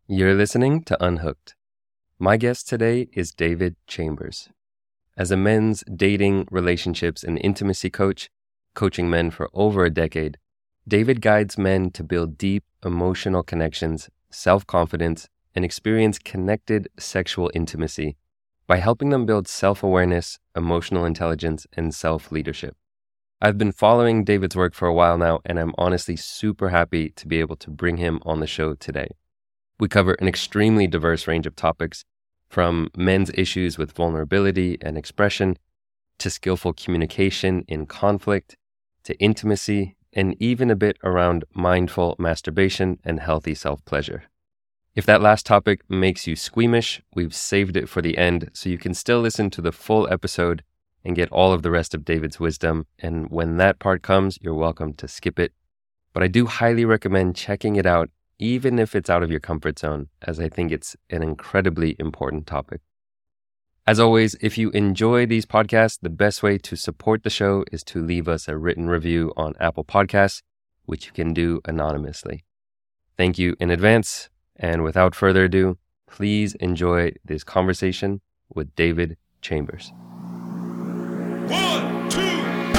You're listening to Unhooked. My guest today is David Chambers. As a men's dating, relationships, and intimacy coach, coaching men for over a decade, David guides men to build deep emotional connections, self-confidence, and experience connected sexual intimacy by helping them build self-awareness, emotional intelligence, and self-leadership. I've been following David's work for a while now, and I'm honestly super happy to be able to bring him on the show today. We cover an extremely diverse range of topics, from men's issues with vulnerability and expression, to skillful communication in conflict, to intimacy, and even a bit around mindful masturbation and healthy self-pleasure. If that last topic makes you squeamish, we've saved it for the end so you can still listen to the full episode and get all of the rest of David's wisdom. And when that part comes, you're welcome to skip it. But I do highly recommend checking it out, even if it's out of your comfort zone, as I think it's an incredibly important topic. As always, if you enjoy these podcasts, the best way to support the show is to leave us a written review on Apple Podcasts, which you can do anonymously. Thank you in advance, and without further ado, please enjoy this conversation with David Chambers. 1, 2, 3, 4.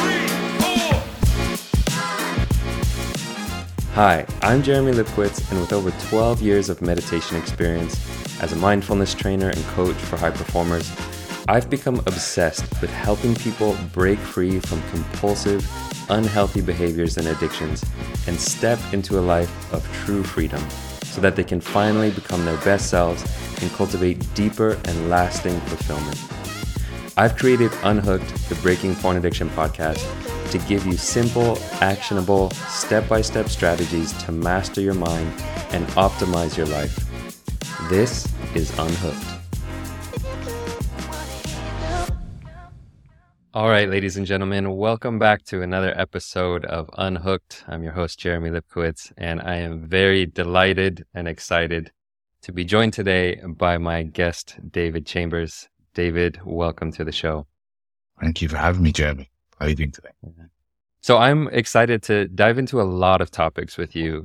Hi, I'm Jeremy Lipkowitz, and with over 12 years of meditation experience as a mindfulness trainer and coach for high performers, I've become obsessed with helping people break free from compulsive, unhealthy behaviors and addictions and step into a life of true freedom so that they can finally become their best selves and cultivate deeper and lasting fulfillment. I've created Unhooked, the Breaking Porn Addiction podcast, to give you simple, actionable, step-by-step strategies to master your mind and optimize your life. This is Unhooked. All right, ladies and gentlemen, welcome back to another episode of Unhooked. I'm your host, Jeremy Lipkowitz, and I am very delighted and excited to be joined today by my guest, David Chambers. David, welcome to the show. Thank you for having me, Jeremy. How are you doing today? So I'm excited to dive into a lot of topics with you,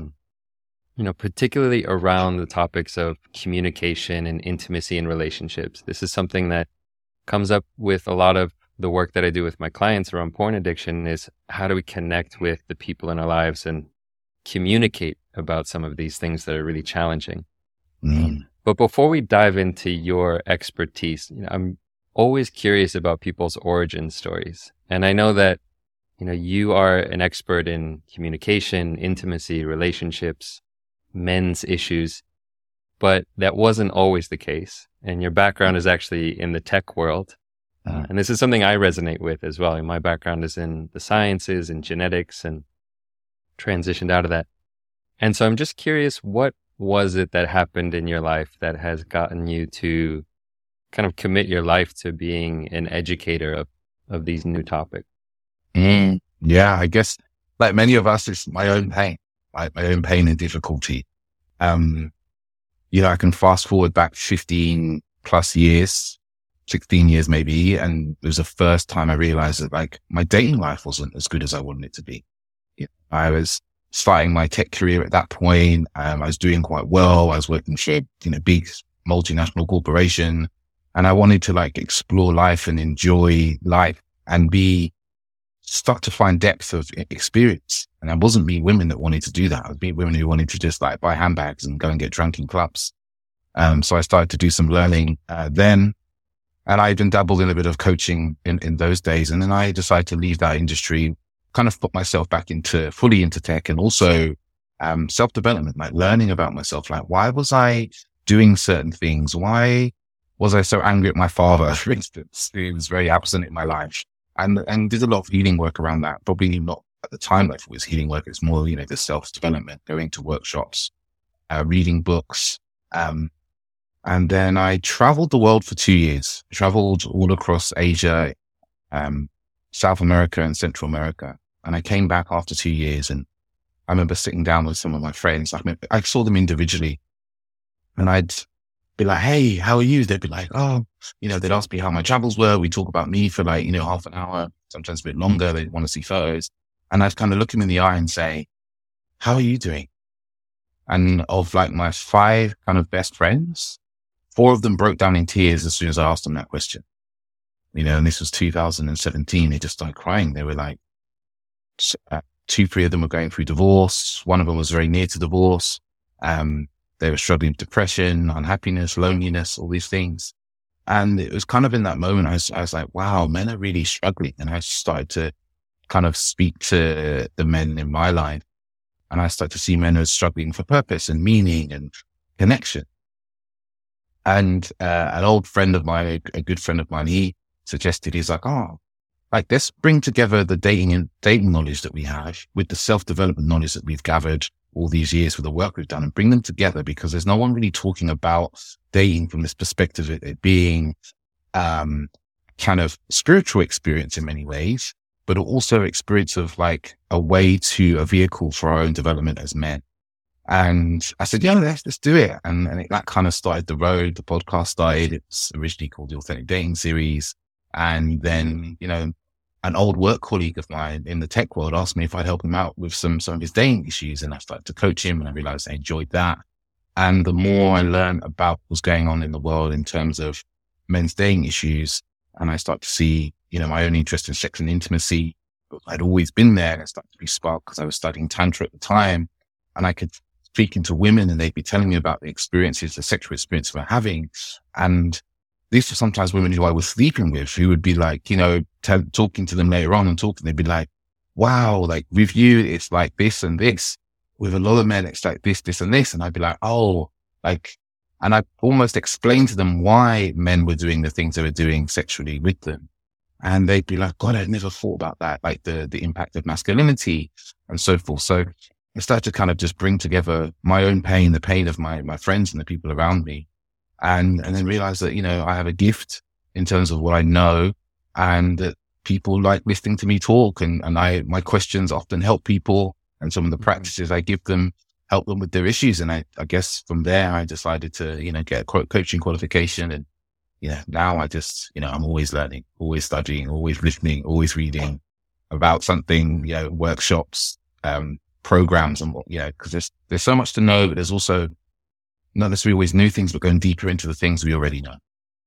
particularly around the topics of communication and intimacy in relationships. This is something that comes up with a lot of the work that I do with my clients around porn addiction is how do we connect with the people in our lives and communicate about some of these things that are really challenging. But before we dive into your expertise, I'm always curious about people's origin stories. And I know that, you are an expert in communication, intimacy, relationships, men's issues, but that wasn't always the case. And your background is actually in the tech world. And this is something I resonate with as well. My background is in the sciences and genetics and transitioned out of that. And so I'm just curious, what was it that happened in your life that has gotten you to kind of commit your life to being an educator of these new topics? Yeah, I guess like many of us, it's my own pain, my own pain and difficulty. I can fast forward back 15 plus years, 16 years maybe. And it was the first time I realized that like my dating life wasn't as good as I wanted it to be. I was starting my tech career at that point. I was doing quite well. I was working for, big multinational corporation, and I wanted to like explore life and enjoy life and start to find depth of experience. And I wasn't meeting women that wanted to do that. I was meeting women who wanted to just like buy handbags and go and get drunk in clubs. So I started to do some learning then, and I even dabbled in a bit of coaching in those days. And then I decided to leave that industry, kind of put myself back fully into tech, and also self-development, like learning about myself. Like, why was I doing certain things? Why was I so angry at my father, for instance? He was very absent in my life, and did a lot of healing work around that. Probably not at the time like it was healing work. It's more, the self-development, going to workshops, reading books. And then I traveled the world for 2 years. I traveled all across Asia, South America and Central America. And I came back after 2 years, and I remember sitting down with some of my friends. I saw them individually, and I'd be like, "Hey, how are you?" They'd be like, "Oh," they'd ask me how my travels were. We'd talk about me for like, half an hour, sometimes a bit longer. They'd want to see photos. And I'd kind of look them in the eye and say, "How are you doing?" And of like my 5 kind of best friends, 4 of them broke down in tears as soon as I asked them that question. And this was 2017. They just started crying. They were like, 2, 3 of them were going through divorce. One of them was very near to divorce. They were struggling with depression, unhappiness, loneliness, all these things. And it was kind of in that moment, I was like, wow, men are really struggling. And I started to kind of speak to the men in my life. And I started to see men as struggling for purpose and meaning and connection. And an old friend of mine, a good friend of mine, he suggested, he's like, let's bring together the dating knowledge that we have with the self-development knowledge that we've gathered all these years with the work we've done, and bring them together, because there's no one really talking about dating from this perspective of it being kind of spiritual experience in many ways, but also experience of like a vehicle for our own development as men. And I said, let's do it. And that kind of started the road. The podcast started. It's originally called the Authentic Dating Series. And then, an old work colleague of mine in the tech world asked me if I'd help him out with some of his dating issues. And I started to coach him, and I realized I enjoyed that. And the more I learned about what's going on in the world in terms of men's dating issues, and I started to see, my own interest in sex and intimacy, I'd always been there, and it started to be sparked because I was studying Tantra at the time. And I could speak to women, and they'd be telling me about the experiences, the sexual experience we're having. And these were sometimes women who I was sleeping with, who would be like, talking to them later on they'd be like, wow, like with you, it's like this and this. With a lot of men, it's like this, this and this. And I'd be like, and I almost explained to them why men were doing the things they were doing sexually with them. And they'd be like, God, I'd never thought about that, like the impact of masculinity and so forth. So I started to kind of just bring together my own pain, the pain of my friends and the people around me. And then realize that, I have a gift in terms of what I know, and that people like listening to me talk, and my questions often help people, and some of the practices I give them help them with their issues. And I guess from there, I decided to, get a coaching qualification. And, now I just, I'm always learning, always studying, always listening, always reading about something, workshops, programs, and because there's so much to know, but there's also not necessarily always new things, but going deeper into the things we already know.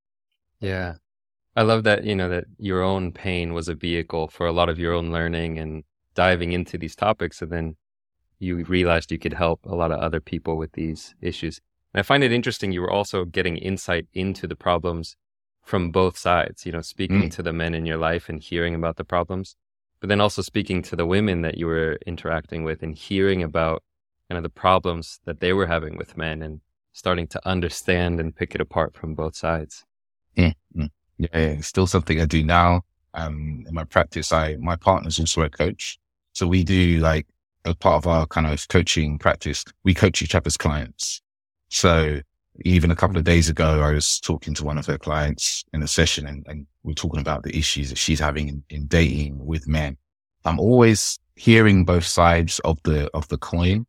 Yeah. I love that, that your own pain was a vehicle for a lot of your own learning and diving into these topics. And then you realized you could help a lot of other people with these issues. And I find it interesting. You were also getting insight into the problems from both sides, speaking to the men in your life and hearing about the problems, but then also speaking to the women that you were interacting with and hearing about kind of the problems that they were having with men, and starting to understand and pick it apart from both sides. Yeah, it's still something I do now. In my practice, my partner's also a coach. So we do, like, as part of our kind of coaching practice, we coach each other's clients. So even a couple of days ago, I was talking to one of her clients in a session, and we're talking about the issues that she's having in dating with men. I'm always hearing both sides of the coin.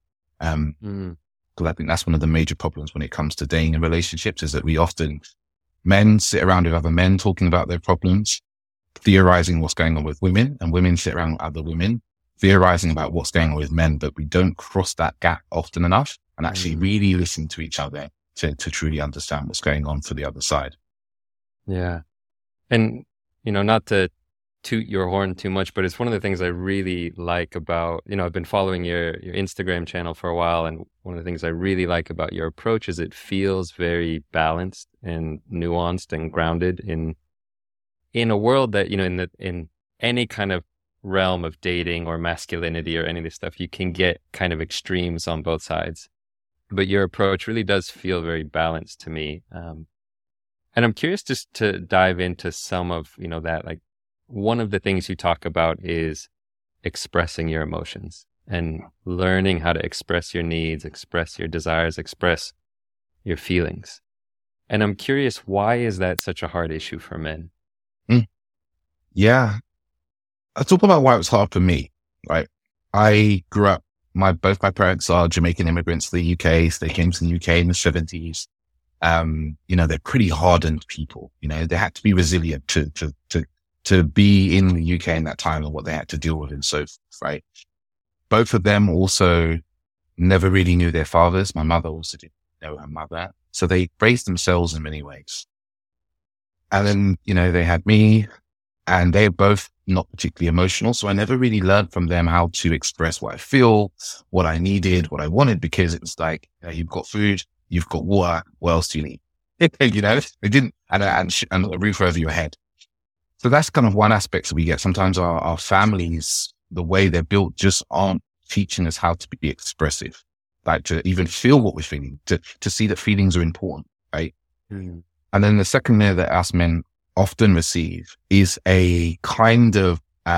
Because I think that's one of the major problems when it comes to dating and relationships, is that men sit around with other men talking about their problems, theorizing what's going on with women, and women sit around with other women theorizing about what's going on with men, but we don't cross that gap often enough and actually really listen to each other to truly understand what's going on for the other side. Yeah. And, not to toot your horn too much, but it's one of the things I really like about, I've been following your Instagram channel for a while, and one of the things I really like about your approach is it feels very balanced and nuanced and grounded in a world that, in any kind of realm of dating or masculinity or any of this stuff, you can get kind of extremes on both sides. But your approach really does feel very balanced to me. And I'm curious just to dive into some of, that, like, one of the things you talk about is expressing your emotions and learning how to express your needs, express your desires, express your feelings. And I'm curious, why is that such a hard issue for men? Yeah. I'll talk about why it was hard for me, right? I grew up, both my parents are Jamaican immigrants to the UK. So they came to the UK in the 70s. They're pretty hardened people. They had to be resilient to be in the UK in that time and what they had to deal with and so forth, right? Both of them also never really knew their fathers. My mother also didn't know her mother. So they raised themselves in many ways. And then, they had me, and they're both not particularly emotional. So I never really learned from them how to express what I feel, what I needed, what I wanted, because it was like, you've got food, you've got water. What else do you need? They didn't, and a roof over your head. So that's kind of one aspect that we get. Sometimes our families, the way they're built, just aren't teaching us how to be expressive, like to even feel what we're feeling, to see that feelings are important, right? Mm. And then the second layer that us men often receive is a kind of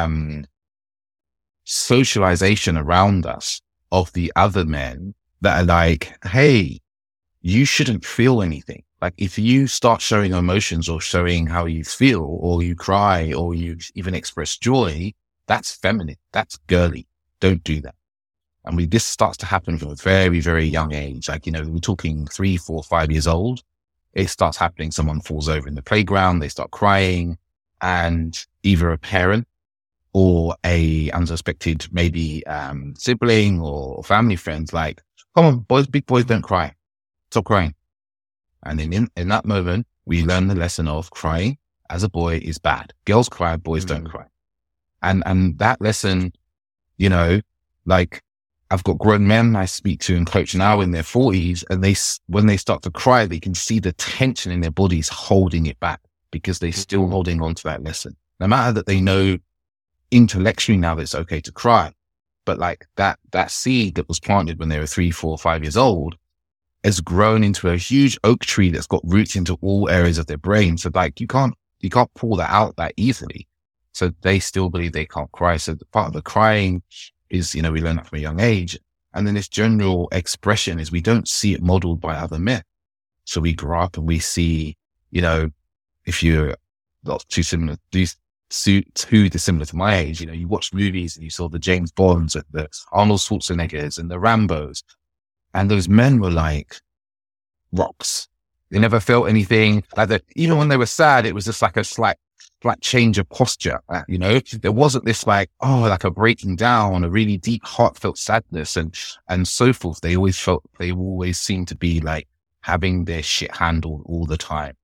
socialization around us of the other men that are like, hey, you shouldn't feel anything. Like if you start showing emotions or showing how you feel, or you cry, or you even express joy, that's feminine, that's girly. Don't do that. And this starts to happen from a very, very young age. Like, we're talking 3, 4, 5 years old. It starts happening. Someone falls over in the playground. They start crying, and either a parent or a unsuspected, maybe, sibling or family friends, like, come on, boys, big boys, don't cry. Stop crying. And then in that moment, we learn the lesson of crying as a boy is bad. Girls cry, boys don't cry. And that lesson, like, I've got grown men I speak to and coach now in their 40s, and when they start to cry, they can see the tension in their bodies holding it back, because they're still holding on to that lesson. No matter that they know intellectually now that it's okay to cry, but like that seed that was planted when they were 3, 4, 5 years old has grown into a huge oak tree that's got roots into all areas of their brain. So like you can't pull that out that easily. So they still believe they can't cry. So the part of the crying is, we learn that from a young age. And then this general expression is we don't see it modeled by other men. So we grow up and we see, if you're not too dissimilar to my age, you watch movies and you saw the James Bonds and the Arnold Schwarzeneggers and the Rambos. And those men were like rocks. They never felt anything like that. Even when they were sad, it was just like a slight change of posture. There wasn't this like a breaking down, a really deep, heartfelt sadness and so forth. They always seemed to be like having their shit handled all the time.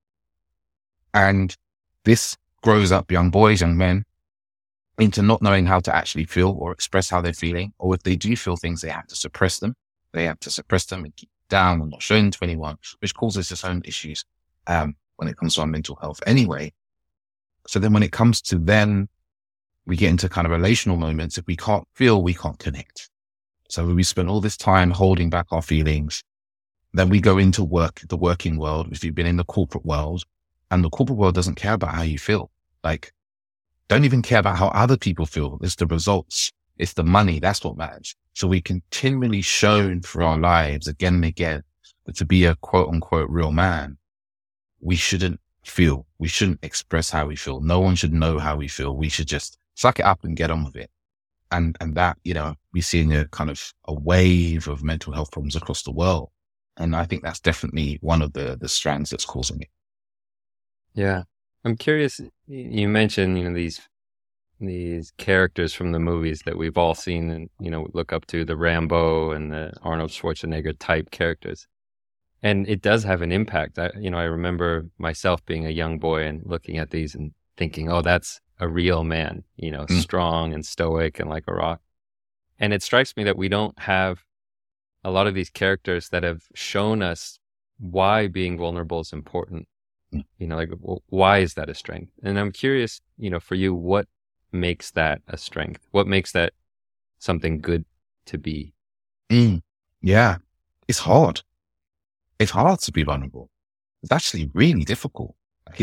And this grows up young boys, young men, into not knowing how to actually feel or express how they're feeling. Or if they do feel things, they have to suppress them. They have to suppress them and keep down and not showing to anyone, which causes its own issues when it comes to our mental health anyway. So then when it comes to then, we get into kind of relational moments. If we can't feel, we can't connect. So we spend all this time holding back our feelings. Then we go into the working world. If you've been in the corporate world, and the corporate world doesn't care about how you feel, like don't even care about how other people feel. It's the results. It's the money. That's what matters. So we continually shown through our lives again and again that to be a quote unquote real man, we shouldn't feel. We shouldn't express how we feel. No one should know how we feel. We should just suck it up and get on with it. And that, we're seeing a kind of a wave of mental health problems across the world. And I think that's definitely one of the strands that's causing it. Yeah. I'm curious, you mentioned, these characters from the movies that we've all seen and, look up to, the Rambo and the Arnold Schwarzenegger type characters. And it does have an impact. I remember myself being a young boy and looking at these and thinking, oh, that's a real man, strong and stoic and like a rock. And it strikes me that we don't have a lot of these characters that have shown us why being vulnerable is important. Why is that a strength? And I'm curious, for you, what makes that a strength? What makes that something good to be? Yeah, it's hard. It's hard to be vulnerable. It's actually really difficult.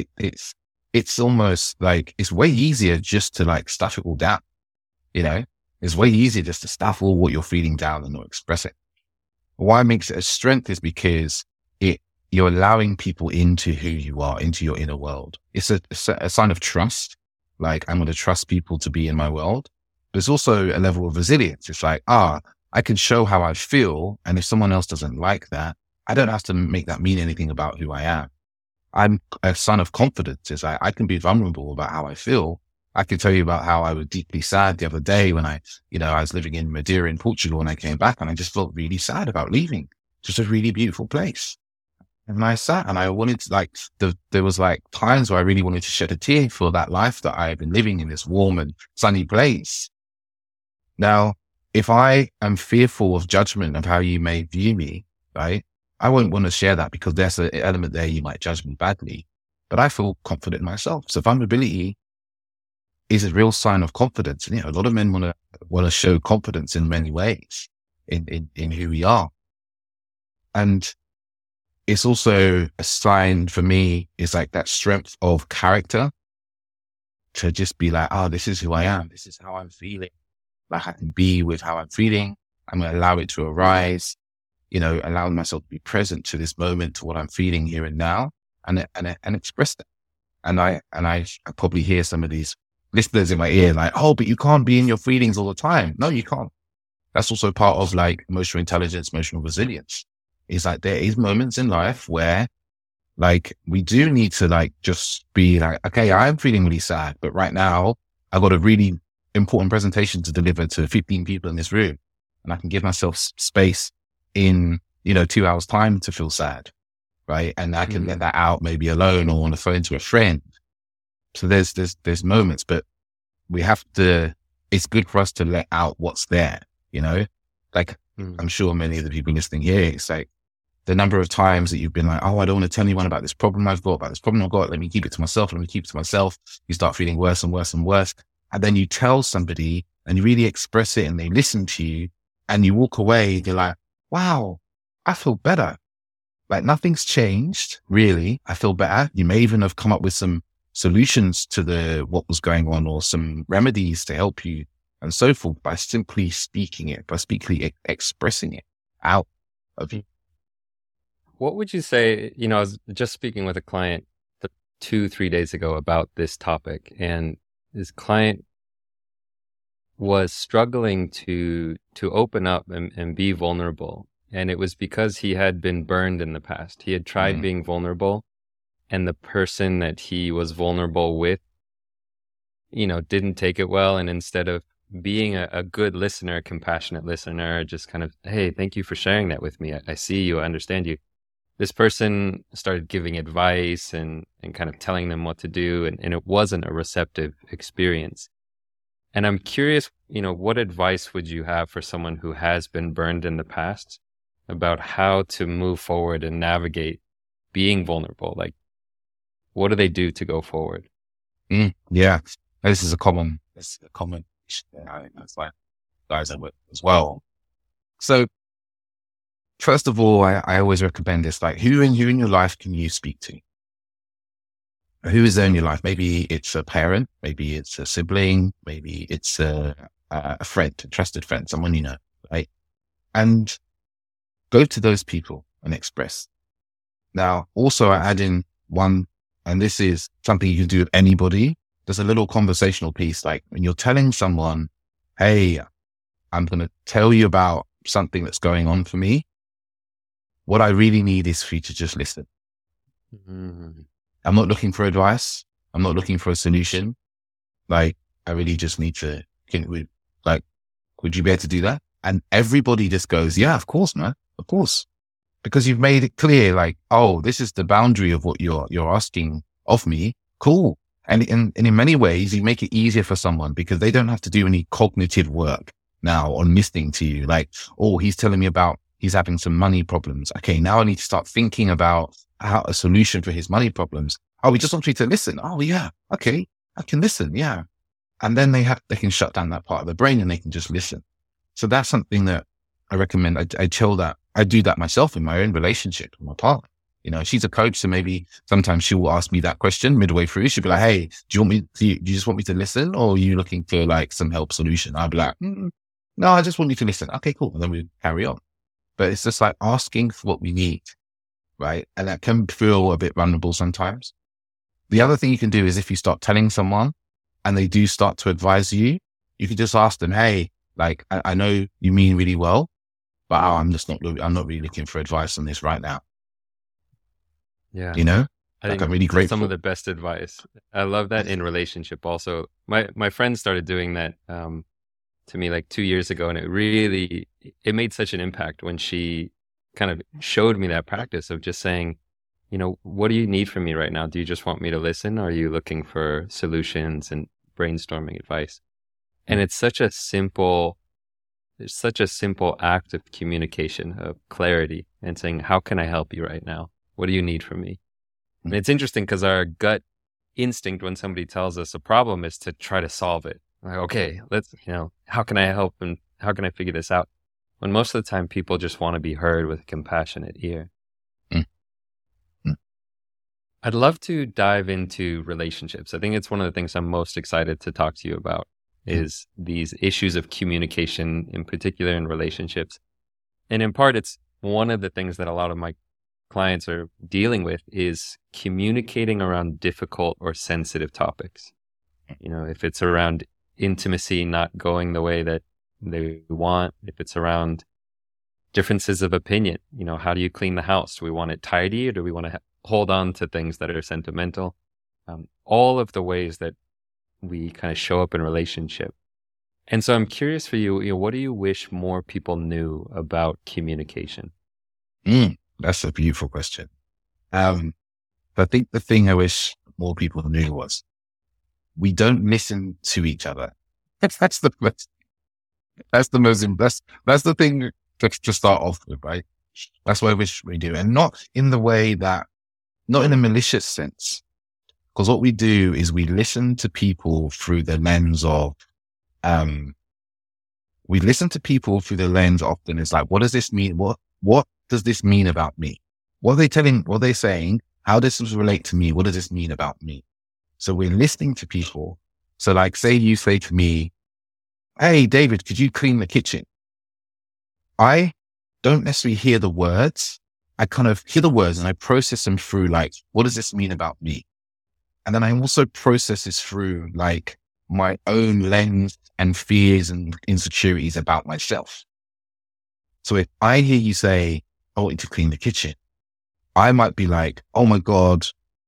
It's almost like it's way easier just to like stuff it all down. It's way easier just to stuff all what you're feeling down and not express it. Why it makes it a strength is because you're allowing people into who you are, into your inner world. It's a sign of trust. Like, I'm going to trust people to be in my world. But it's also a level of resilience. It's like, I can show how I feel. And if someone else doesn't like that, I don't have to make that mean anything about who I am. I'm a sign of confidence. It's like, I can be vulnerable about how I feel. I could tell you about how I was deeply sad the other day when I was living in Madeira in Portugal, and I came back and I just felt really sad about leaving. Just a really beautiful place. And I sat and I wanted to there was like times where I really wanted to shed a tear for that life that I've been living in this warm and sunny place. Now, if I am fearful of judgment of how you may view me, right, I won't want to share that because there's an element there you might judge me badly. But I feel confident in myself. So vulnerability is a real sign of confidence. And, a lot of men want to show confidence in many ways in who we are. And it's also a sign for me is like that strength of character to just be like, oh, this is who I am. This is how I'm feeling. Like I can be with how I'm feeling. I'm going to allow it to arise, allowing myself to be present to this moment, to what I'm feeling here and now and express that. And I probably hear some of these listeners in my ear like, oh, but you can't be in your feelings all the time. No, you can't. That's also part of like emotional intelligence, emotional resilience. It's like there is moments in life where like we do need to like just be like, okay, I'm feeling really sad, but right now I've got a really important presentation to deliver to 15 people in this room, and I can give myself space in 2 hours time to feel sad, right? And I can let that out maybe alone or on the phone to a friend. So there's moments, but we have to. It's good for us to let out what's there, Like I'm sure many of the people listening here, it's like the number of times that you've been like, oh, I don't want to tell anyone about this problem I've got, let me keep it to myself. You start feeling worse and worse and worse. And then you tell somebody and you really express it and they listen to you and you walk away. You're like, wow, I feel better. Like nothing's changed really. I feel better. You may even have come up with some solutions to what was going on or some remedies to help you and so forth by simply speaking it, by expressing it out of you. What would you say, I was just speaking with a client 2-3 days ago about this topic, and this client was struggling to open up and be vulnerable. And it was because he had been burned in the past. He had tried being vulnerable, and the person that he was vulnerable with, didn't take it well. And instead of being a good listener, a compassionate listener, just kind of, hey, thank you for sharing that with me. I see you, I understand you. This person started giving advice and kind of telling them what to do. And it wasn't a receptive experience. And I'm curious, what advice would you have for someone who has been burned in the past about how to move forward and navigate being vulnerable? Like, what do they do to go forward? Yeah, this is a common issue. That's like guys I work as well. So, first of all, I always recommend this, like who in your life can you speak to? Who is there in your life? Maybe it's a parent, maybe it's a sibling, maybe it's a friend, a trusted friend, someone you know, right? And go to those people and express. Now, also I add in one, and this is something you can do with anybody. There's a little conversational piece, like when you're telling someone, hey, I'm going to tell you about something that's going on for me. What I really need is for you to just listen. Mm-hmm. I'm not looking for advice. I'm not looking for a solution. Like, I really just need to, would you be able to do that? And everybody just goes, yeah, of course, man. Of course. Because you've made it clear, like, oh, this is the boundary of what you're asking of me. Cool. And in many ways, you make it easier for someone because they don't have to do any cognitive work now on listening to you. Like, oh, he's telling me about, he's having some money problems. Okay, now I need to start thinking about how a solution for his money problems. Oh, we just want you to listen. Oh, yeah. Okay, I can listen. Yeah. And then they can shut down that part of the brain and they can just listen. So that's something that I recommend. I tell that I do that myself in my own relationship with my partner. She's a coach, so maybe sometimes she will ask me that question midway through. She'll be like, hey, do you just want me to listen, or are you looking for like some help solution? I'll be like, no, I just want you to listen. Okay, cool. And then we carry on. But it's just like asking for what we need, right? And that can feel a bit vulnerable sometimes. The other thing you can do is if you start telling someone and they do start to advise you, you can just ask them, hey, like, I know you mean really well, but I'm not really looking for advice on this right now. Yeah. I Like, think I'm really that's some of grateful. the best advice. I love that in relationship also. My friend started doing that to me like 2 years ago, and it made such an impact when she kind of showed me that practice of just saying, what do you need from me right now? Do you just want me to listen? Or are you looking for solutions and brainstorming advice? And Mm. it's such a simple act of communication, of clarity, and saying, how can I help you right now? What do you need from me? And Mm. it's interesting because our gut instinct when somebody tells us a problem is to try to solve it. Like, okay, how can I help and how can I figure this out? When most of the time people just want to be heard with a compassionate ear. Mm. Mm. I'd love to dive into relationships. I think it's one of the things I'm most excited to talk to you about Mm. is these issues of communication, in particular in relationships. And in part, it's one of the things that a lot of my clients are dealing with is communicating around difficult or sensitive topics. If it's around intimacy not going the way that they want, if it's around differences of opinion, how do you clean the house? Do we want it tidy or do we want to hold on to things that are sentimental? All of the ways that we kind of show up in relationship. And so I'm curious for you, what do you wish more people knew about communication? That's a beautiful question. I think the thing I wish more people knew was we don't listen to each other. That's the that's the most that's the thing to start off with, right? That's what I wish we do, and not in the way that, not in a malicious sense, because what we do is we listen to people through the lens of, often is like, what does this mean? What does this mean about me? What are they telling? What are they saying? How does this relate to me? What does this mean about me? So we're listening to people. So like, say you say to me, hey, David, could you clean the kitchen? I don't necessarily hear the words. I kind of hear the words and I process them through like, what does this mean about me? And then I also process this through like my own lens and fears and insecurities about myself. So if I hear you say, I want you to clean the kitchen, I might be like, oh my God,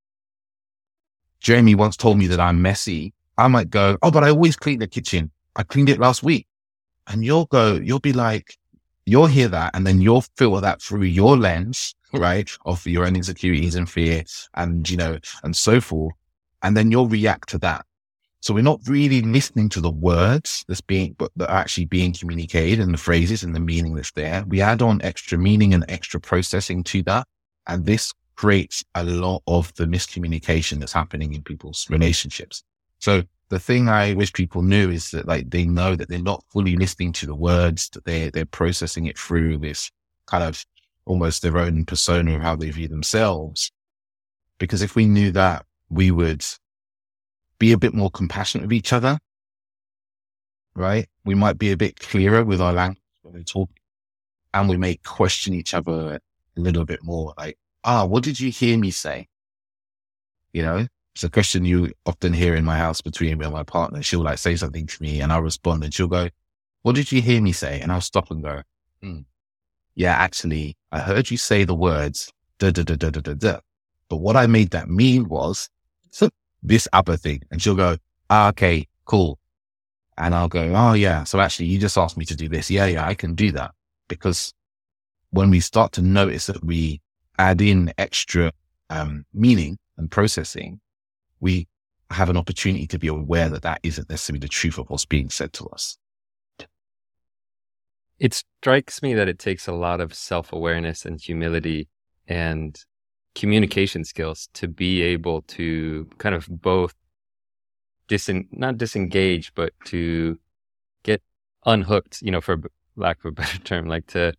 Jamie once told me that I'm messy. I might go, oh, but I always clean the kitchen. I cleaned it last week. And you'll be like, you'll hear that and then you'll filter that through your lens, right? Of your own insecurities and fear and, and so forth. And then you'll react to that. So we're not really listening to the words that are actually being communicated and the phrases and the meaning that's there. We add on extra meaning and extra processing to that. And this creates a lot of the miscommunication that's happening in people's relationships. So the thing I wish people knew is that like, they know that they're not fully listening to the words, that they're processing it through this kind of almost their own persona of how they view themselves. Because if we knew that, we would be a bit more compassionate with each other, right? We might be a bit clearer with our language when we talk, and we may question each other a little bit more like, what did you hear me say? It's a question you often hear in my house between me and my partner. She'll like say something to me and I'll respond and she'll go, what did you hear me say? And I'll stop and go, yeah, actually, I heard you say the words, da, da, da, da, da, da, da. But what I made that mean was this other thing. And she'll go, okay, cool. And I'll go, oh yeah. So actually you just asked me to do this. Yeah, I can do that. Because when we start to notice that we add in extra meaning and processing, we have an opportunity to be aware that that isn't necessarily the truth of what's being said to us. It strikes me that it takes a lot of self-awareness and humility and communication skills to be able to kind of both not disengage, but to get unhooked, for lack of a better term, like to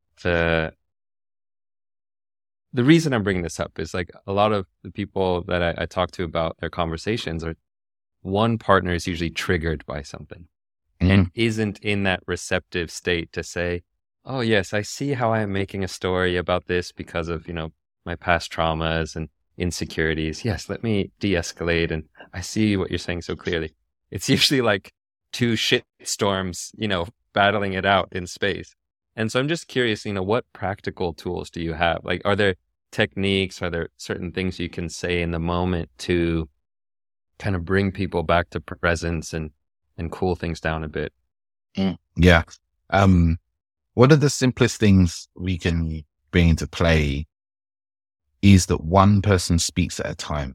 the reason I'm bringing this up is like a lot of the people that I talk to about their conversations are one partner is usually triggered by something and isn't in that receptive state to say, oh yes, I see how I am making a story about this because of, my past traumas and insecurities. Yes, let me de-escalate. And I see what you're saying so clearly. It's usually like two shit storms, battling it out in space. And so I'm just curious, what practical tools do you have? Like, are there techniques? Are there certain things you can say in the moment to kind of bring people back to presence and cool things down a bit? Yeah. One of the simplest things we can bring into play is that one person speaks at a time.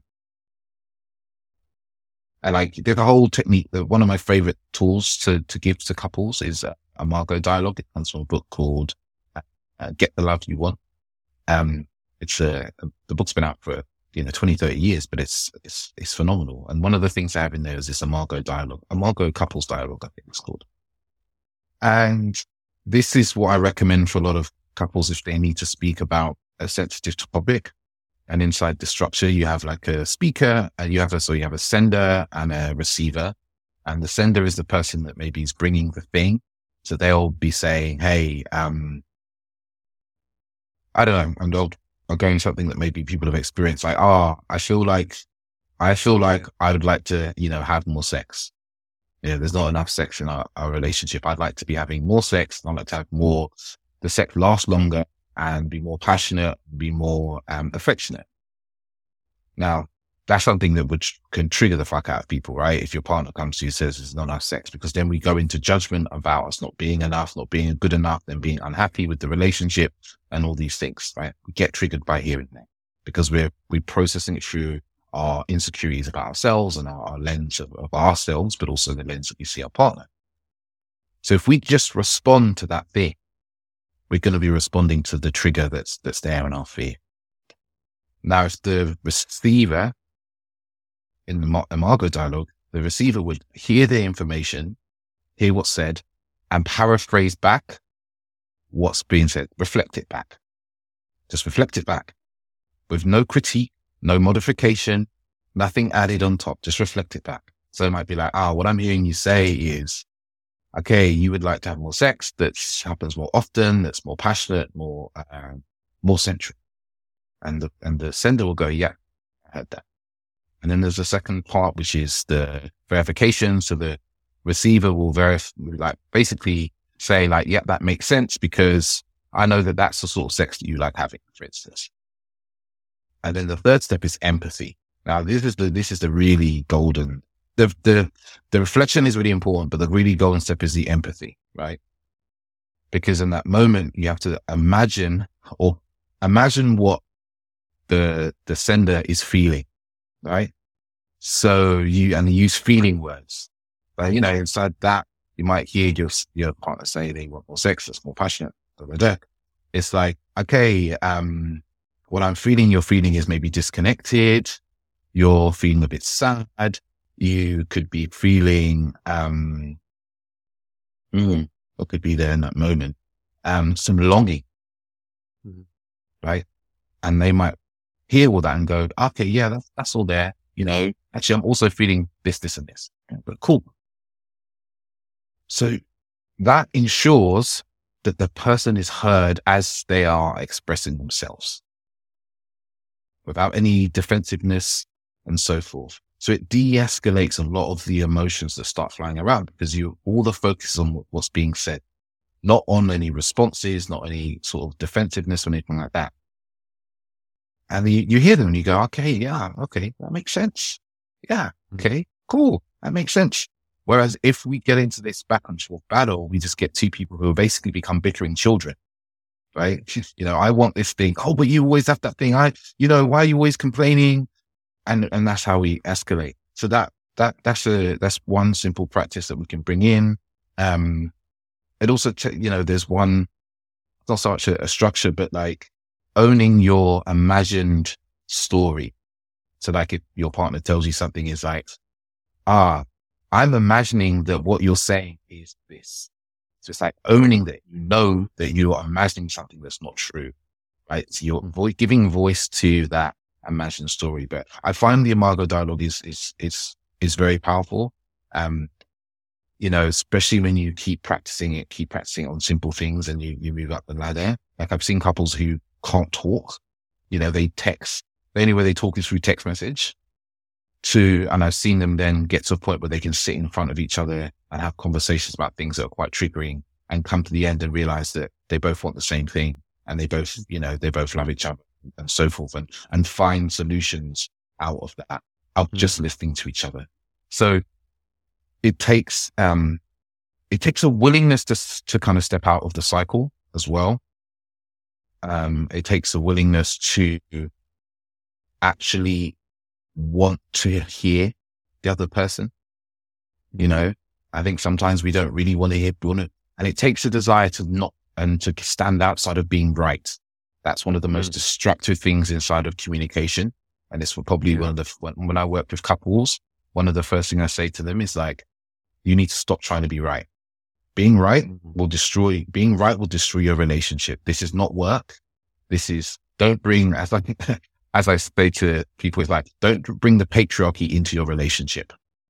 And like there's a whole technique that one of my favorite tools to give to couples is Imago Dialogue. It comes from a book called Get the Love You Want. It's the book's been out for 20, 30 years, but it's phenomenal. And one of the things I have in there is this Imago Dialogue, Imago Couples Dialogue, I think it's called. And this is what I recommend for a lot of couples if they need to speak about a sensitive topic. And inside the structure, you have like a speaker and you have a sender and a receiver. And the sender is the person that maybe is bringing the thing. So they'll be saying, hey, I don't know, and they'll going something that maybe people have experienced, like, I feel like I would like to, have more sex. There's not enough sex in our relationship. I'd like to be having more sex. I'd like to have more, the sex last longer and be more passionate, be more affectionate. Now, that's something that can trigger the fuck out of people, right? If your partner comes to you and says there's not enough sex, because then we go into judgment about us not being enough, not being good enough, then being unhappy with the relationship and all these things, right? We get triggered by hearing that because we're processing it through our insecurities about ourselves and our lens of ourselves, but also the lens that we see our partner. So if we just respond to that fear, we're going to be responding to the trigger that's there in our fear. Now, if the receiver in the Imago Dialogue, the receiver would hear the information, hear what's said, and paraphrase back what's being said, reflect it back. Just reflect it back with no critique, no modification, nothing added on top, just reflect it back. So it might be like, what I'm hearing you say is, okay, you would like to have more sex that happens more often, that's more passionate, more central. And the sender will go, yeah, I heard that. And then there's a second part, which is the verification. So the receiver will basically say like, yeah, that makes sense because I know that that's the sort of sex that you like having, for instance. And then the third step is empathy. Now, this is the really golden, the reflection is really important, but the really golden step is the empathy, right? Because in that moment, you have to imagine what the sender is feeling, right? So you use feeling words, but inside that, you might hear your partner say they want more sex, that's more passionate. It's like, okay, what I'm feeling, you're feeling is maybe disconnected. You're feeling a bit sad. You could be feeling, what could be there in that moment? Some longing, right? And they might hear all that and go, okay, yeah, that's all there. Actually, I'm also feeling this, and this, but cool. So that ensures that the person is heard as they are expressing themselves without any defensiveness and so forth. So it de-escalates a lot of the emotions that start flying around because all the focus is on what's being said, not on any responses, not any sort of defensiveness or anything like that. And you hear them and you go, okay, that makes sense. Yeah. Okay, cool. That makes sense. Whereas if we get into this back and forth battle, we just get two people who basically become bickering children, right? I want this thing. Oh, but you always have that thing. Why are you always complaining? And that's how we escalate. So that's one simple practice that we can bring in. It also, there's one, it's not so much a structure, but like owning your imagined story. So like if your partner tells you something is like, I'm imagining that what you're saying is this. So it's like owning that that you are imagining something that's not true, right? So you're giving voice to that imagined story. But I find the Imago Dialogue is very powerful. Especially when you keep practicing it on simple things and you move up the ladder. Like I've seen couples who can't talk, they text. The only way they talk is through text message. And I've seen them then get to a point where they can sit in front of each other and have conversations about things that are quite triggering and come to the end and realize that they both want the same thing and they both love each other. and so forth, and find solutions out of that, out just listening to each other. So it takes a willingness to kind of step out of the cycle as well. It takes a willingness to actually want to hear the other person. You know, I think sometimes we don't really want to hear, and it takes a desire to not, and to stand outside of being right. That's one of the most destructive things inside of communication. And this will probably when I work with couples, one of the first things I say to them is like, you need to stop trying to be right. Being right will destroy your relationship. This is not work. This is, don't bring, as I say to people, it's like, don't bring the patriarchy into your relationship.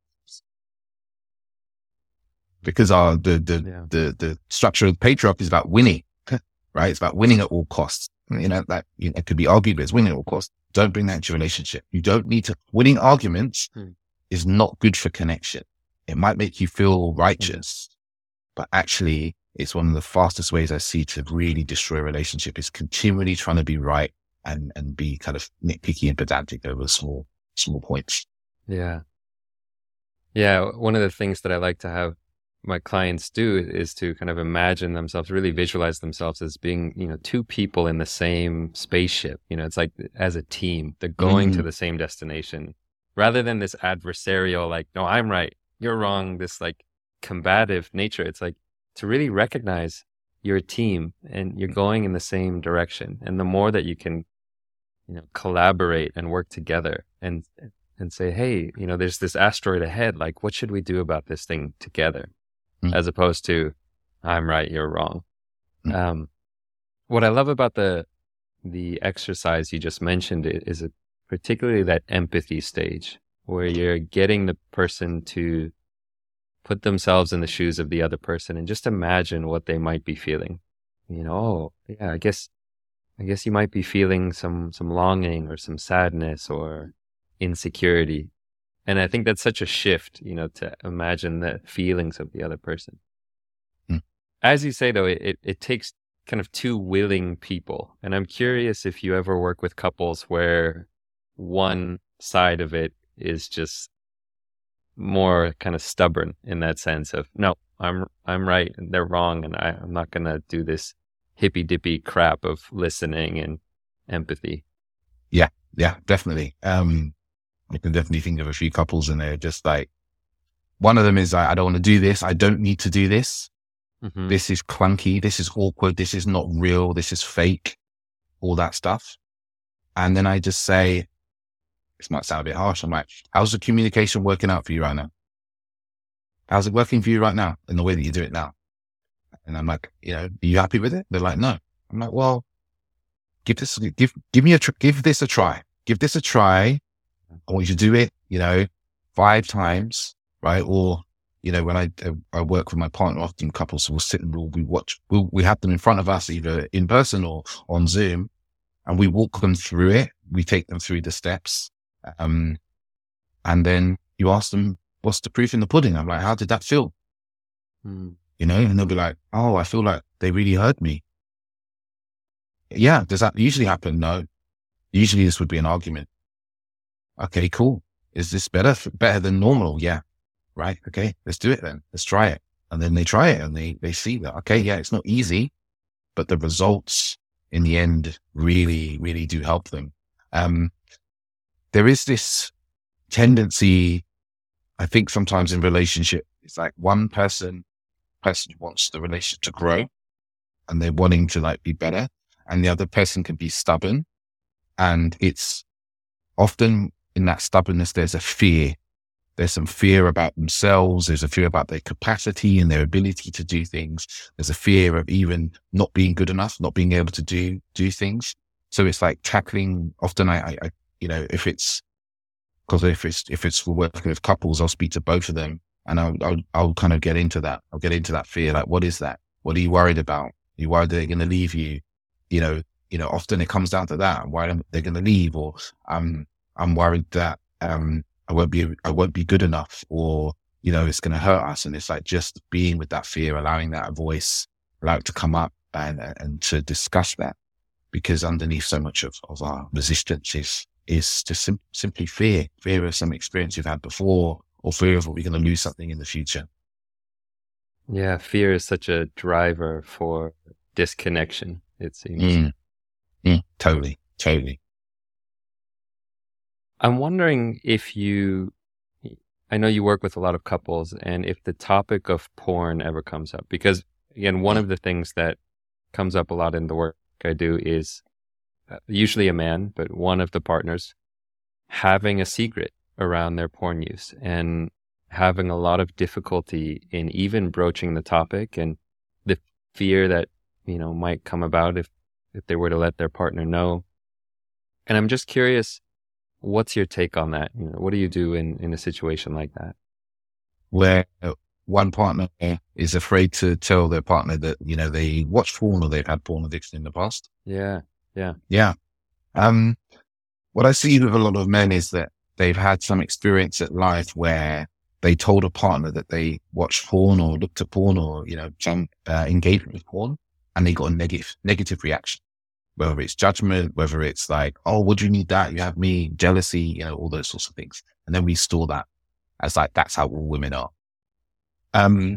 Because the structure of patriarchy is about winning, right? It's about winning at all costs. You know, that it could be argued, but it's winning at all costs. Don't bring that into your relationship. You don't need to. Winning arguments is not good for connection. It might make you feel righteous, but actually it's one of the fastest ways I see to really destroy a relationship is continually trying to be right and be kind of nitpicky and pedantic over small points. Yeah. Yeah. One of the things that I like to have my clients do is to kind of imagine themselves, really visualize themselves as being, you know, two people in the same spaceship. You know, it's like as a team, they're going to the same destination rather than this adversarial, like, no, I'm right, you're wrong, this like combative nature. It's like to really recognize you're a team and you're going in the same direction. And the more that you can, you know, collaborate and work together and say, hey, you know, there's this asteroid ahead, like, what should we do about this thing together? As opposed to, I'm right, you're wrong. What I love about the exercise you just mentioned is particularly that empathy stage where you're getting the person to put themselves in the shoes of the other person and just imagine what they might be feeling. You know, oh, yeah, I guess you might be feeling some longing or some sadness or insecurity. And I think that's such a shift, you know, to imagine the feelings of the other person. As you say, though, it takes kind of two willing people. And I'm curious if you ever work with couples where one side of it is just more kind of stubborn in that sense of, no, I'm right and they're wrong. And I'm not going to do this hippy dippy crap of listening and empathy. Yeah, definitely. I can definitely think of a few couples and they're just like, one of them is like, I don't want to do this. I don't need to do this. This is clunky. This is awkward. This is not real. This is fake, all that stuff. And then I just say, this might sound a bit harsh. I'm like, how's the communication working out for you right now? How's it working for you right now in the way that you do it now? And I'm like, you know, are you happy with it? They're like, no. I'm like, well, give this a try. Give this a try. I want you to do it, you know, 5 times, right? Or, you know, when I work with my partner, often couples will sit and we have them in front of us, either in person or on Zoom, and we walk them through it. We take them through the steps. And then you ask them, what's the proof in the pudding? I'm like, how did that feel? You know, and they'll be like, oh, I feel like they really heard me. Yeah. Does that usually happen? No. Usually this would be an argument. Okay, cool. Is this better than normal? Yeah. Right. Okay. Let's do it then. Let's try it. And then they try it and they see that, okay, yeah, it's not easy, but the results in the end really, really do help them. There is this tendency, I think sometimes in relationship, it's like one person wants the relationship to grow and they're wanting to like be better, and the other person can be stubborn. And it's often in that stubbornness, there's a fear. There's some fear about themselves. There's a fear about their capacity and their ability to do things. There's a fear of even not being good enough, not being able to do things. So it's like tackling, often I you know, if it's for working with couples, I'll speak to both of them and I'll kind of get into that. I'll get into that fear. Like, what is that? What are you worried about? Are you worried they're going to leave you? You know, often it comes down to that. Why they're going to leave, or I'm worried that, I won't be good enough, or, you know, it's going to hurt us. And it's like just being with that fear, allowing that voice, allow it to come up and to discuss that. because underneath so much of our resistance is just simply fear of some experience you've had before, or fear of what we're going to lose something in the future. Yeah, fear is such a driver for disconnection, it seems. Totally. I'm wondering if I know you work with a lot of couples, and if the topic of porn ever comes up, because again, one of the things that comes up a lot in the work I do is usually a man, but one of the partners having a secret around their porn use and having a lot of difficulty in even broaching the topic, and the fear that, might come about if they were to let their partner know. And I'm just curious, what's your take on that? What do you do in a situation like that? Where one partner is afraid to tell their partner that, they watch porn or they've had porn addiction in the past. Yeah. What I see with a lot of men is that they've had some experience at life where they told a partner that they watched porn or looked at porn or, some engagement with porn, and they got a negative reaction, whether it's judgment, whether it's like, oh, would you need that? You have me, jealousy, all those sorts of things. And then we store that as like, that's how all women are. And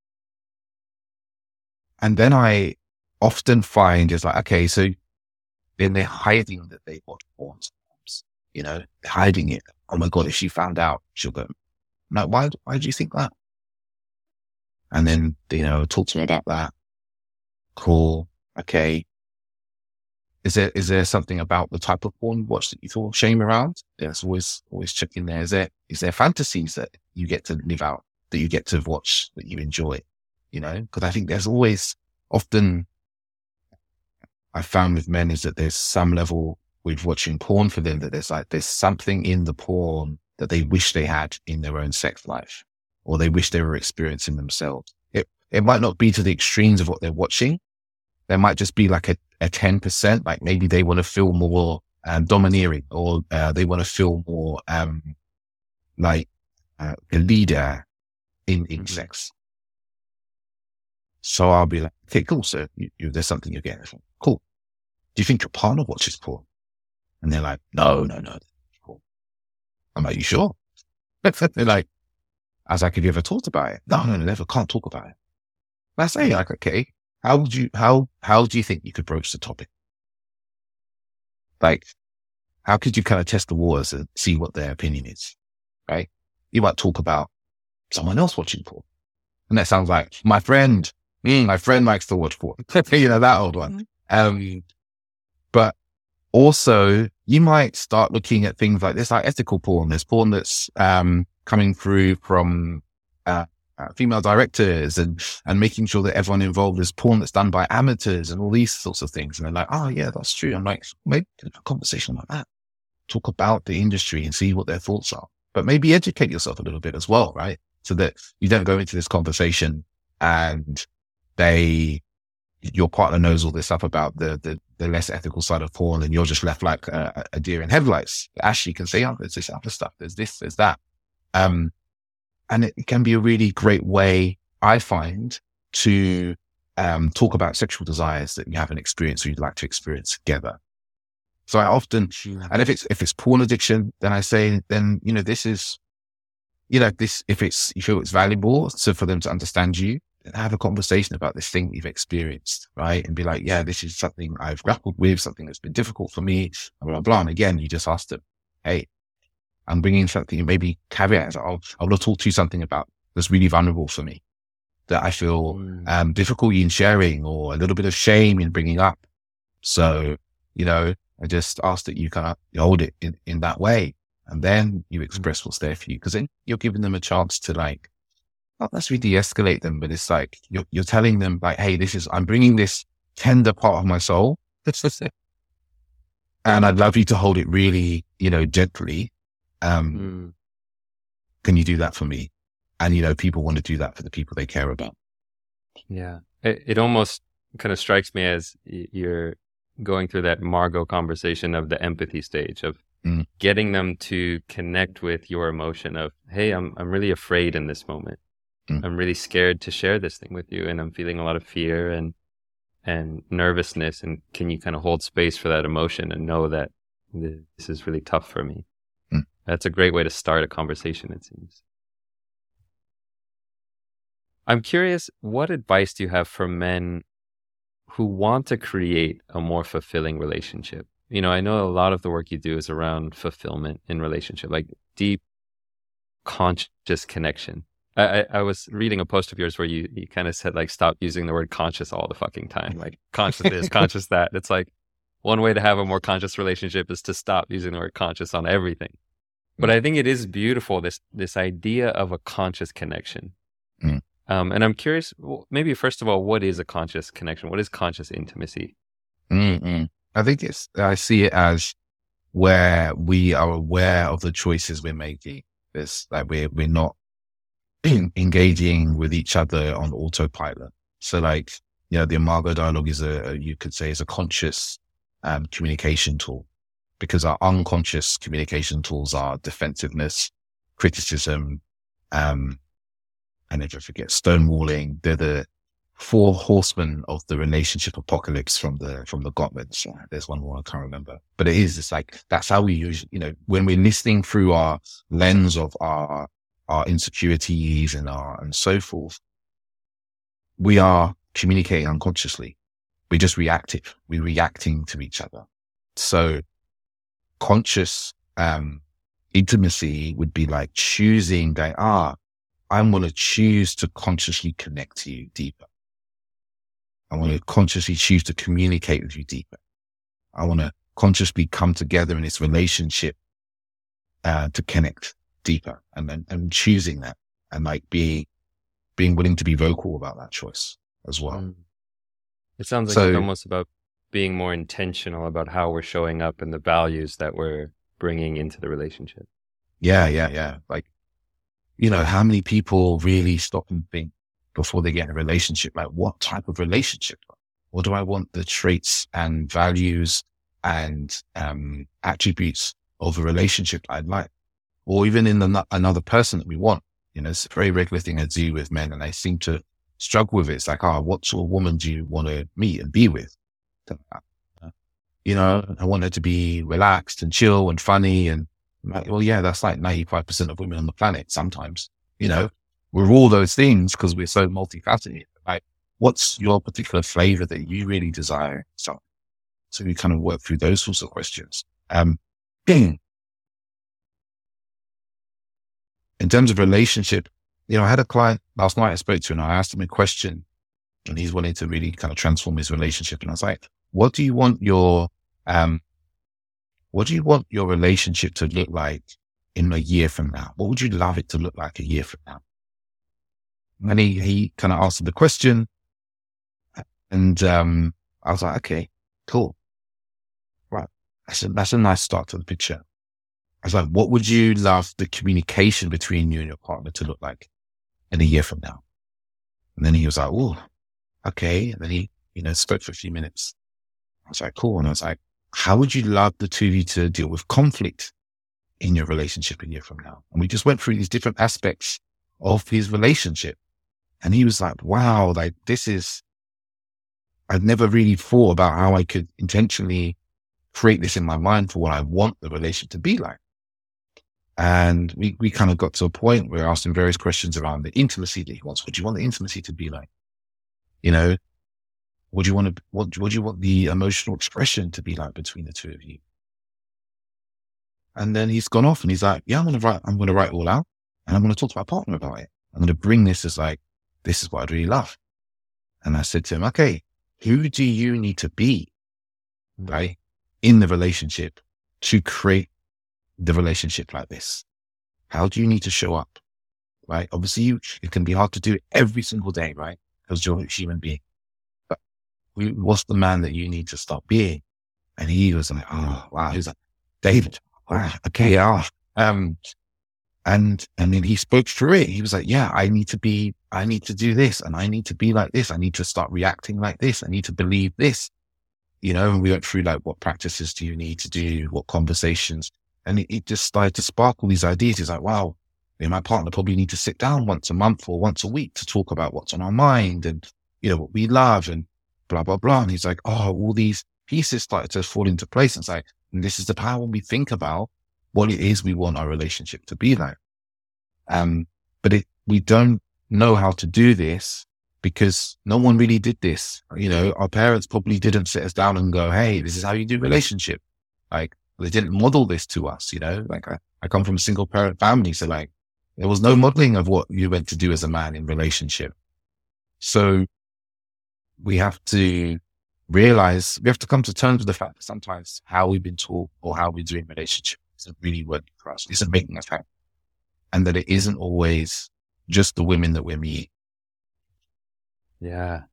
then I often find it's like, okay, so then they're hiding that they watch porn sometimes, hiding it. Oh my God, if she found out, she'll go, no, why do you think that? And then, talk to me about that. Cool. Okay. Is there something about the type of porn you watch that you feel shame around? There's always checking there. Is there fantasies that you get to live out, that you get to watch, that you enjoy? Because I think there's always, often I found with men is that there's some level with watching porn for them that there's something in the porn that they wish they had in their own sex life, or they wish they were experiencing themselves. It might not be to the extremes of what they're watching. There might just be like a 10%, like maybe they want to feel more domineering, or they want to feel more like a leader in sex. So I'll be like, okay, cool. So there's something you're getting. Cool. Do you think your partner watches porn? And they're like, no. Cool. I'm like, you sure? They're like, I was like, have you ever talked about it? No, never. Can't talk about it. And I say, like, okay, how do you think you could broach the topic? Like, how could you kind of test the waters and see what their opinion is? Right? You might talk about someone else watching porn. And that sounds like my friend likes to watch porn. That old one. But also you might start looking at things like this, like ethical porn. There's porn that's, coming through from, female directors and making sure that everyone involved is porn that's done by amateurs and all these sorts of things. And they're like, oh yeah, that's true. I'm like, maybe have a conversation like that. Talk about the industry and see what their thoughts are, but maybe educate yourself a little bit as well, right? So that you don't go into this conversation and your partner knows all this stuff about the less ethical side of porn, and you're just left like a deer in headlights. Ashley can say, oh, there's this other stuff. There's this, there's that. And it can be a really great way, I find, to talk about sexual desires that you haven't experienced or you'd like to experience together. So I often, and if it's porn addiction, then I say, then, this is, this, if you feel it's valuable, so for them to understand you, then have a conversation about this thing you've experienced, right? And be like, yeah, this is something I've grappled with, something that's been difficult for me, blah, blah, blah. And again, you just ask them, hey, I'm bringing something, maybe caveats. I want to talk to you something about that's really vulnerable for me, that I feel difficulty in sharing, or a little bit of shame in bringing up. So, I just ask that you kind of hold it in that way, and then you express what's there for you, because then you're giving them a chance to like, not necessarily de-escalate them, but it's like you're telling them like, hey, I'm bringing this tender part of my soul, and I'd love you to hold it really, gently. Can you do that for me? And, people want to do that for the people they care about. Yeah. It almost kind of strikes me as you're going through that Margot conversation of the empathy stage of getting them to connect with your emotion of, hey, I'm really afraid in this moment. I'm really scared to share this thing with you, and I'm feeling a lot of fear. And and nervousness, and can you kind of hold space for that emotion and know that this is really tough for me? That's a great way to start a conversation, it seems. I'm curious, what advice do you have for men who want to create a more fulfilling relationship? You know, I know a lot of the work you do is around fulfillment in relationship, like deep, conscious connection. I was reading a post of yours where you kind of said, like, stop using the word conscious all the fucking time. Like, conscious this, conscious that. It's like, one way to have a more conscious relationship is to stop using the word conscious on everything. But I think it is beautiful, this idea of a conscious connection. And I'm curious, maybe first of all, what is a conscious connection? What is conscious intimacy? I think I see it as where we are aware of the choices we're making. It's like we're not engaging with each other on autopilot. So like, you know, the Imago dialogue is you could say is a conscious communication tool, because our unconscious communication tools are defensiveness, criticism, and if I forget, stonewalling. They're the 4 horsemen of the relationship apocalypse from the Gottmans. There's one more I can't remember, but it's like, that's how we usually, you know, when we're listening through our lens of our insecurities and so forth, we are communicating unconsciously. We're just reactive. We're reacting to each other. So conscious intimacy would be like choosing that, I'm going to choose to consciously connect to you deeper. I want to consciously choose to communicate with you deeper. I want to consciously come together in this relationship to connect deeper, and choosing that, and like being willing to be vocal about that choice as well. It sounds like it's almost about being more intentional about how we're showing up and the values that we're bringing into the relationship. Yeah. Like, you know, how many people really stop and think before they get in a relationship, like, what type of relationship? What do I want the traits and values and attributes of a relationship I'd like? Or even in another person that we want. You know, it's a very regular thing I do with men, and I seem to struggle with it. It's like, what sort of woman do you want to meet and be with? You know, I want her to be relaxed and chill and funny. And like, well, yeah, that's like 95% of women on the planet sometimes. You know, we're all those things because we're so multifaceted. Like, what's your particular flavor that you really desire? So we kind of work through those sorts of questions. In terms of relationship, you know, I had a client last night I spoke to, and I asked him a question, and he's wanting to really kind of transform his relationship. And I was like, what do you want your relationship to look like in a year from now? What would you love it to look like a year from now? And he kind of answered the question, and I was like, okay, cool. Right. That's a nice start to the picture. I was like, what would you love the communication between you and your partner to look like in a year from now? And then he was like, oh, okay. And then he, you know, spoke for a few minutes. I was like, cool. And I was like, how would you love the two of you to deal with conflict in your relationship a year from now? And we just went through these different aspects of his relationship. And he was like, wow, like I've never really thought about how I could intentionally create this in my mind for what I want the relationship to be like. And we kind of got to a point where I asked him various questions around the intimacy that he wants. What do you want the intimacy to be like? You know, what do you want the emotional expression to be like between the two of you? And then he's gone off and he's like, yeah, I'm going to write it all out, and I'm going to talk to my partner about it. I'm going to bring this as like, this is what I'd really love. And I said to him, okay, who do you need to be, right, in the relationship to create the relationship like this? How do you need to show up, right? Obviously it can be hard to do it every single day, right? Because you're a human being, but what's the man that you need to start being? And he was like, oh, wow. He was like, David, wow, okay. And then he spoke through it. He was like, yeah, I need to do this, and I need to be like this. I need to start reacting like this. I need to believe this, you know. And we went through like, what practices do you need to do? What conversations? And it just started to spark all these ideas. He's like, wow, me and my partner probably need to sit down once a month or once a week to talk about what's on our mind and, you know, what we love. And blah, blah, blah. And he's like, oh, all these pieces started to fall into place. And it's like, and this is the power when we think about what it is we want our relationship to be like. But we don't know how to do this because no one really did this. You know, our parents probably didn't sit us down and go, hey, this is how you do relationship. Like, they didn't model this to us, you know, like I come from a single parent family. So like, there was no modeling of what you meant to do as a man in relationship. So we have to come to terms with the fact that sometimes how we've been taught or how we do in relationship isn't really working for us, isn't making us happy. And that it isn't always just the women that we're meeting. Yeah.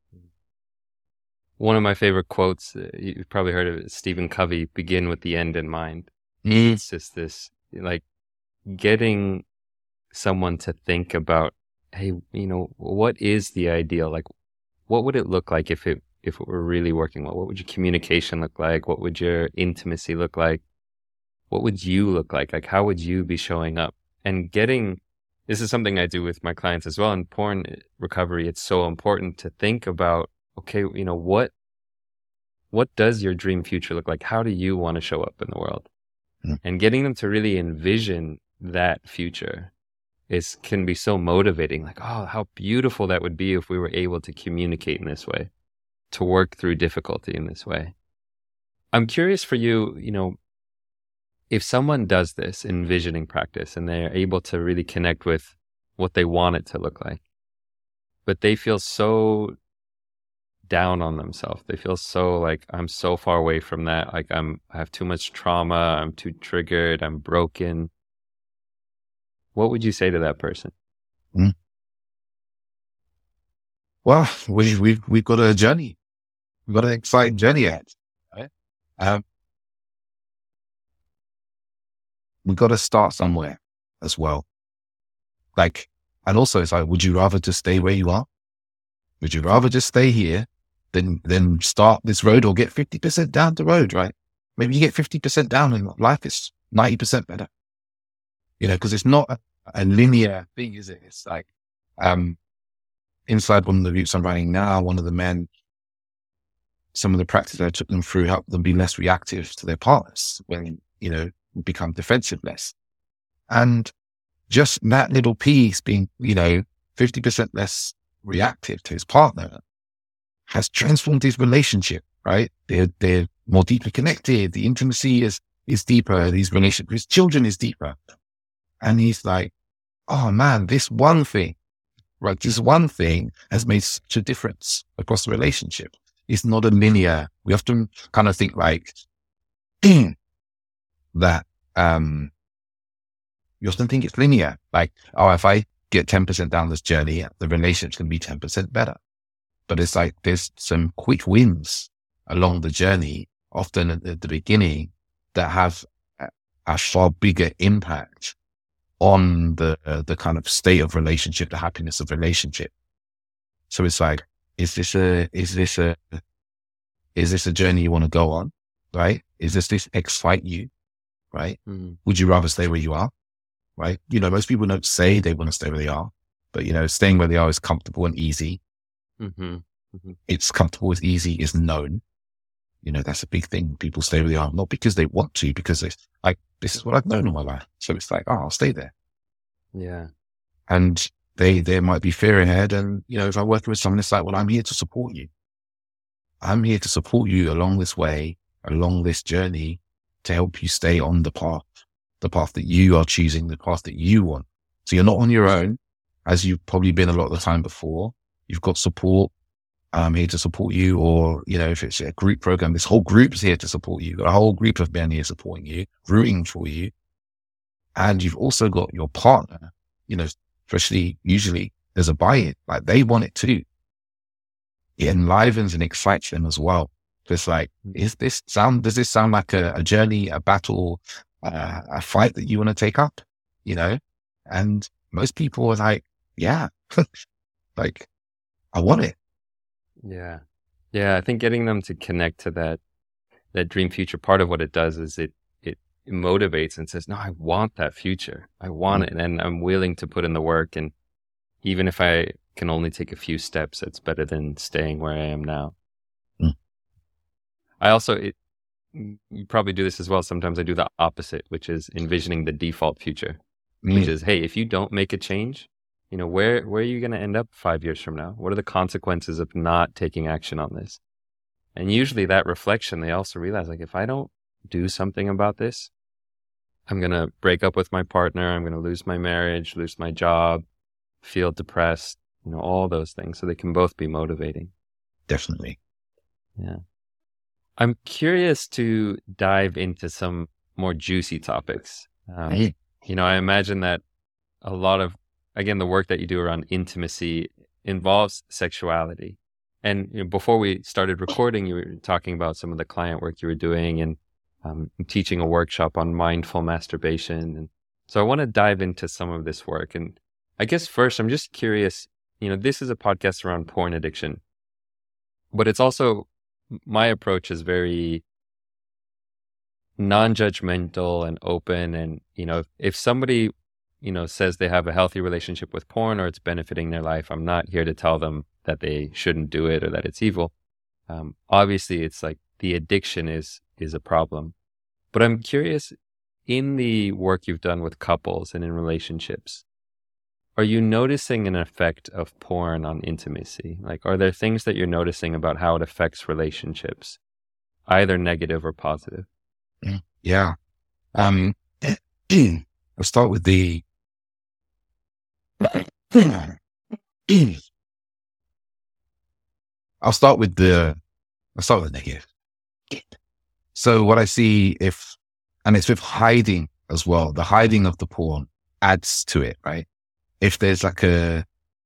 One of my favorite quotes, you've probably heard of it, Stephen Covey, begin with the end in mind. It's just this, like, getting someone to think about, hey, you know, what is the ideal? Like, what would it look like if it were really working well? What would your communication look like? What would your intimacy look like? What would you look like? Like, how would you be showing up? And this is something I do with my clients as well. In porn recovery, it's so important to think about, okay, you know, what does your dream future look like? How do you want to show up in the world? And getting them to really envision that future can be so motivating. Like, oh, how beautiful that would be if we were able to communicate in this way, to work through difficulty in this way. I'm curious for you, you know, if someone does this envisioning practice and they're able to really connect with what they want it to look like, but they feel so down on themselves. They feel so like, I'm so far away from that. Like I have too much trauma. I'm too triggered. I'm broken. What would you say to that person? Well, we've got a journey. We've got an exciting journey ahead. Right? We've got to start somewhere as well. Like, and also it's like, would you rather just stay where you are? Would you rather just stay here than start this road or get 50% down the road, right? Maybe you get 50% down and life is 90% better. You know, because it's not a linear thing, is it? It's like, inside one of the groups I'm running now, one of the men, some of the practice I took them through helped them be less reactive to their partners when, you know, become defensive less. And just that little piece being, you know, 50% less reactive to his partner has transformed his relationship, right? They're more deeply connected. The intimacy is deeper. His relationship with his children is deeper. And he's like, oh man, this one thing, right? This one thing has made such a difference across the relationship. It's not a linear. We often kind of think like that, you often think it's linear. Like, oh, if I get 10% down this journey, the relationship's going to be 10% better. But it's like, there's some quick wins along the journey, often at the beginning, that have a far bigger impact on the kind of state of relationship, the happiness of relationship. So it's like, is this a journey you want to go on? Right? Is this excite you? Right? Mm-hmm. Would you rather stay where you are? Right? You know, most people don't say they want to stay where they are, but you know, staying where they are is comfortable and easy. Mm-hmm. Mm-hmm. It's comfortable with easy is known. You know, that's a big thing. People stay where they are, not because they want to, because they like, this is what I've known all my life. So it's like, oh, I'll stay there. Yeah. And there might be fear ahead. And, you know, if I work with someone, it's like, well, I'm here to support you. I'm here to support you along this way, along this journey, to help you stay on the path that you are choosing, the path that you want. So you're not on your own, as you've probably been a lot of the time before. You've got support. I'm here to support you. Or, you know, if it's a group program, this whole group is here to support you. You've got a whole group of men here supporting you, rooting for you. And you've also got your partner, you know, especially usually there's a buy-in, like they want it too. It enlivens and excites them as well. So it's like, does this sound like a journey, a battle, a fight that you want to take up, you know? And most people are like, yeah, like I want it. Yeah. Yeah. I think getting them to connect to that dream future, part of what it does is it motivates and says, no, I want that future. I want it. And I'm willing to put in the work. And even if I can only take a few steps, it's better than staying where I am now. I also, you probably do this as well. Sometimes I do the opposite, which is envisioning the default future, which is, hey, if you don't make a change, where are you going to end up 5 years from now? What are the consequences of not taking action on this? And usually that reflection, they also realize, like, if I don't do something about this, I'm going to break up with my partner. I'm going to lose my marriage, lose my job, feel depressed, all those things. So they can both be motivating. Definitely. Yeah. I'm curious to dive into some more juicy topics. I imagine that a lot of, again, the work that you do around intimacy involves sexuality. And before we started recording, you were talking about some of the client work you were doing and teaching a workshop on mindful masturbation. And so I want to dive into some of this work. And I guess first, I'm just curious, this is a podcast around porn addiction, but it's also, my approach is very non-judgmental and open. And, if somebody, says they have a healthy relationship with porn or it's benefiting their life, I'm not here to tell them that they shouldn't do it or that it's evil. Obviously, it's like the addiction is a problem. But I'm curious, in the work you've done with couples and in relationships, are you noticing an effect of porn on intimacy? Like, are there things that you're noticing about how it affects relationships, either negative or positive? Yeah. I'll start with the negative. So what I see and it's with hiding as well, the hiding of the porn adds to it, right? If there's like a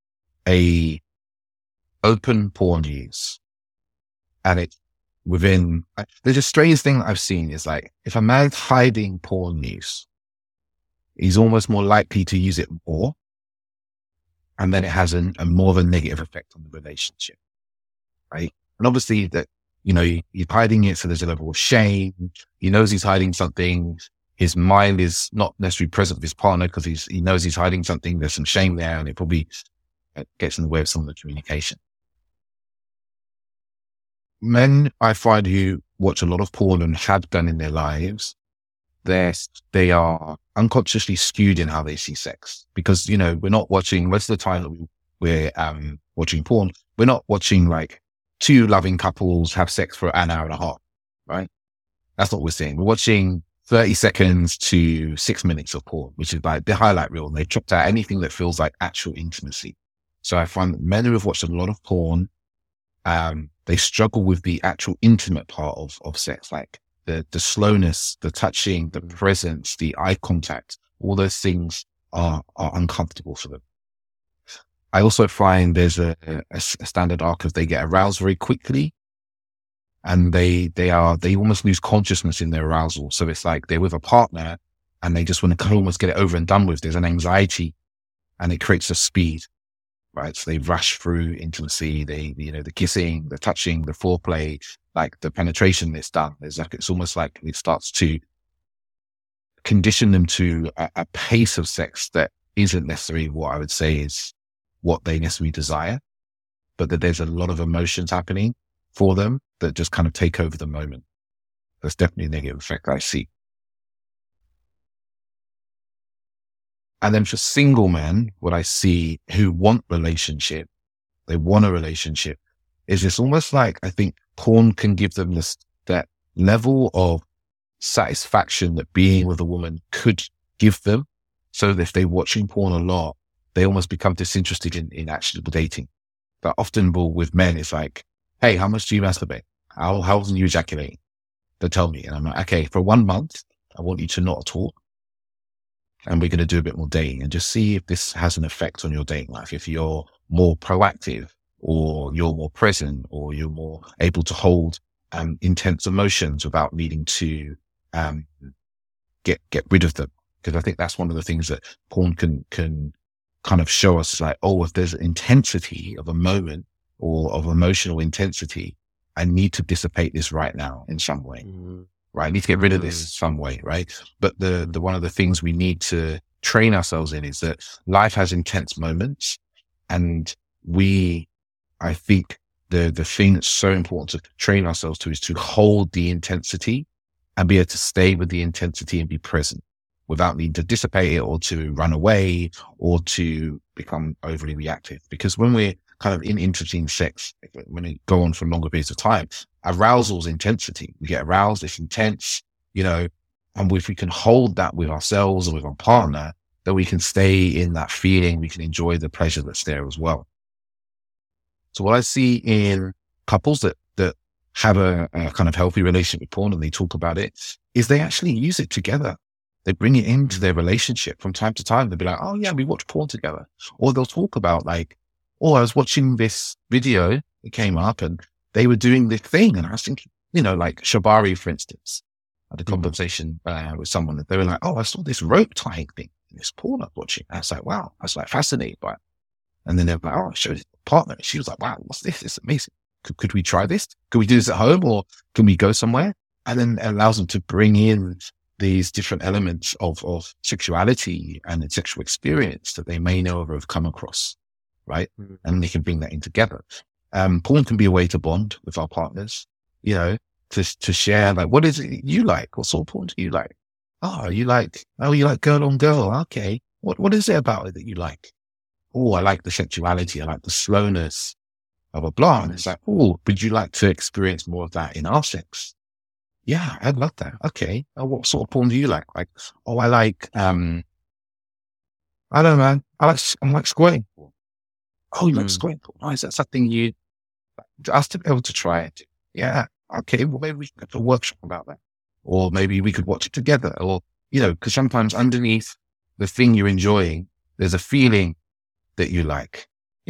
open porn use and there's a strange thing that I've seen is like, if a man's hiding porn use, he's almost more likely to use it more. And then it has a more of a negative effect on the relationship, right? And obviously that, he's hiding it. So there's a level of shame. He knows he's hiding something. His mind is not necessarily present with his partner because he knows he's hiding something. There's some shame there and it probably gets in the way of some of the communication. Men, I find, who watch a lot of porn and have done in their lives, they are unconsciously skewed in how they see sex because, we're not watching, most of the time that we're watching porn, we're not watching like two loving couples have sex for an hour and a half, right? That's not what we're seeing. We're watching 30 seconds to 6 minutes of porn, which is like the highlight reel. And they chopped out anything that feels like actual intimacy. So I find that men who have watched a lot of porn, they struggle with the actual intimate part of sex, like the slowness, the touching, the presence, the eye contact. All those things are uncomfortable for them. I also find there's a standard arc of they get aroused very quickly and they almost lose consciousness in their arousal. So it's like they're with a partner and they just want to almost get it over and done with. There's an anxiety and it creates a speed, right? So they rush through intimacy, the kissing, the touching, the foreplay, like the penetration that's done. It's almost like it starts to condition them to a pace of sex that isn't necessarily what I would say is what they necessarily desire, but that there's a lot of emotions happening for them that just kind of take over the moment. That's definitely a negative effect I see. And then for single men, what I see who want a relationship, is it's almost like, I think porn can give them that level of satisfaction that being with a woman could give them. So that if they're watching porn a lot, they almost become disinterested in actually dating. But often with men, it's like, hey, how much do you masturbate? How often do you ejaculate? They tell me. And I'm like, okay, for 1 month, I want you to not talk. And we're going to do a bit more dating and just see if this has an effect on your dating life. If you're more proactive or you're more present or you're more able to hold intense emotions without needing to get rid of them. Because I think that's one of the things that porn can kind of show us, like, oh, if there's intensity of a moment or of emotional intensity, I need to dissipate this right now in some way. Right. I need to get rid of this some way. Right. But the one of the things we need to train ourselves in is that life has intense moments. And I think the thing that's so important to train ourselves to is to hold the intensity and be able to stay with the intensity and be present without needing to dissipate it or to run away or to become overly reactive. Because when we're kind of in interesting sex, when it go on for longer periods of time, arousal's intensity. We get aroused, it's intense, and if we can hold that with ourselves or with our partner, then we can stay in that feeling. We can enjoy the pleasure that's there as well. So what I see in couples that have a kind of healthy relationship with porn and they talk about it is they actually use it together. They bring it into their relationship from time to time. They'll be like, oh yeah, we watch porn together. Or they'll talk about like, oh, I was watching this video that came up and they were doing this thing. And I was thinking, like Shibari, for instance, I had a conversation with someone that they were like, oh, I saw this rope tying thing in this porn I was watching. I was like, wow, I was like fascinated by it. And then they're like, oh, I showed it to my partner. And she was like, wow, what's this? It's amazing. Could we try this? Could we do this at home or can we go somewhere? And then it allows them to bring in these different elements of sexuality and sexual experience that they may never have come across, right? Mm-hmm. And they can bring that in together. Porn can be a way to bond with our partners, to share, like, what is it you like? What sort of porn do you like? You like girl on girl. Okay. What is it about it that you like? Oh, I like the sexuality. I like the slowness of a blah. And it's like, oh, would you like to experience more of that in our sex? Yeah, I'd love that. Okay. What sort of porn do you like? Like, oh, I like, I don't know, man. I like squirting porn. Oh, you like squirting porn? Oh, is that something you us to be able to try it? Yeah. Okay. Well, maybe we could have a workshop about that. Or maybe we could watch it together or, because sometimes underneath the thing you're enjoying, there's a feeling that you like,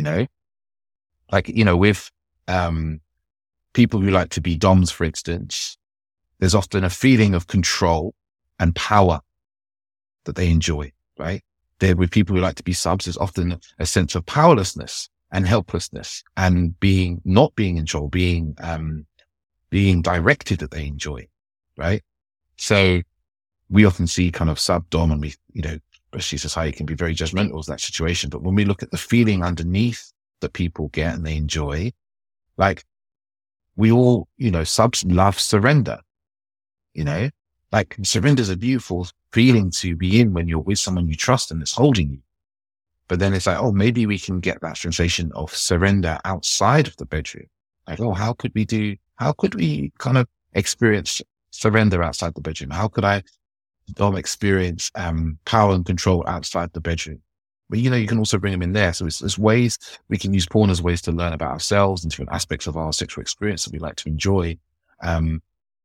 with, people who like to be DOMs, for instance, there's often a feeling of control and power that they enjoy, right? With people who like to be subs, there's often a sense of powerlessness and helplessness and not being in control, being directed that they enjoy, right? So we often see kind of sub dom and we, especially society can be very judgmental of that situation. But when we look at the feeling underneath that people get and they enjoy, like we all, subs love surrender, like surrender is a beautiful feeling to be in when you're with someone you trust and it's holding you. But then it's like, oh, maybe we can get that sensation of surrender outside of the bedroom. Like, oh, how could we kind of experience surrender outside the bedroom? How could I experience power and control outside the bedroom? But you can also bring them in there. So there's ways we can use porn as ways to learn about ourselves and different aspects of our sexual experience that we like to enjoy. And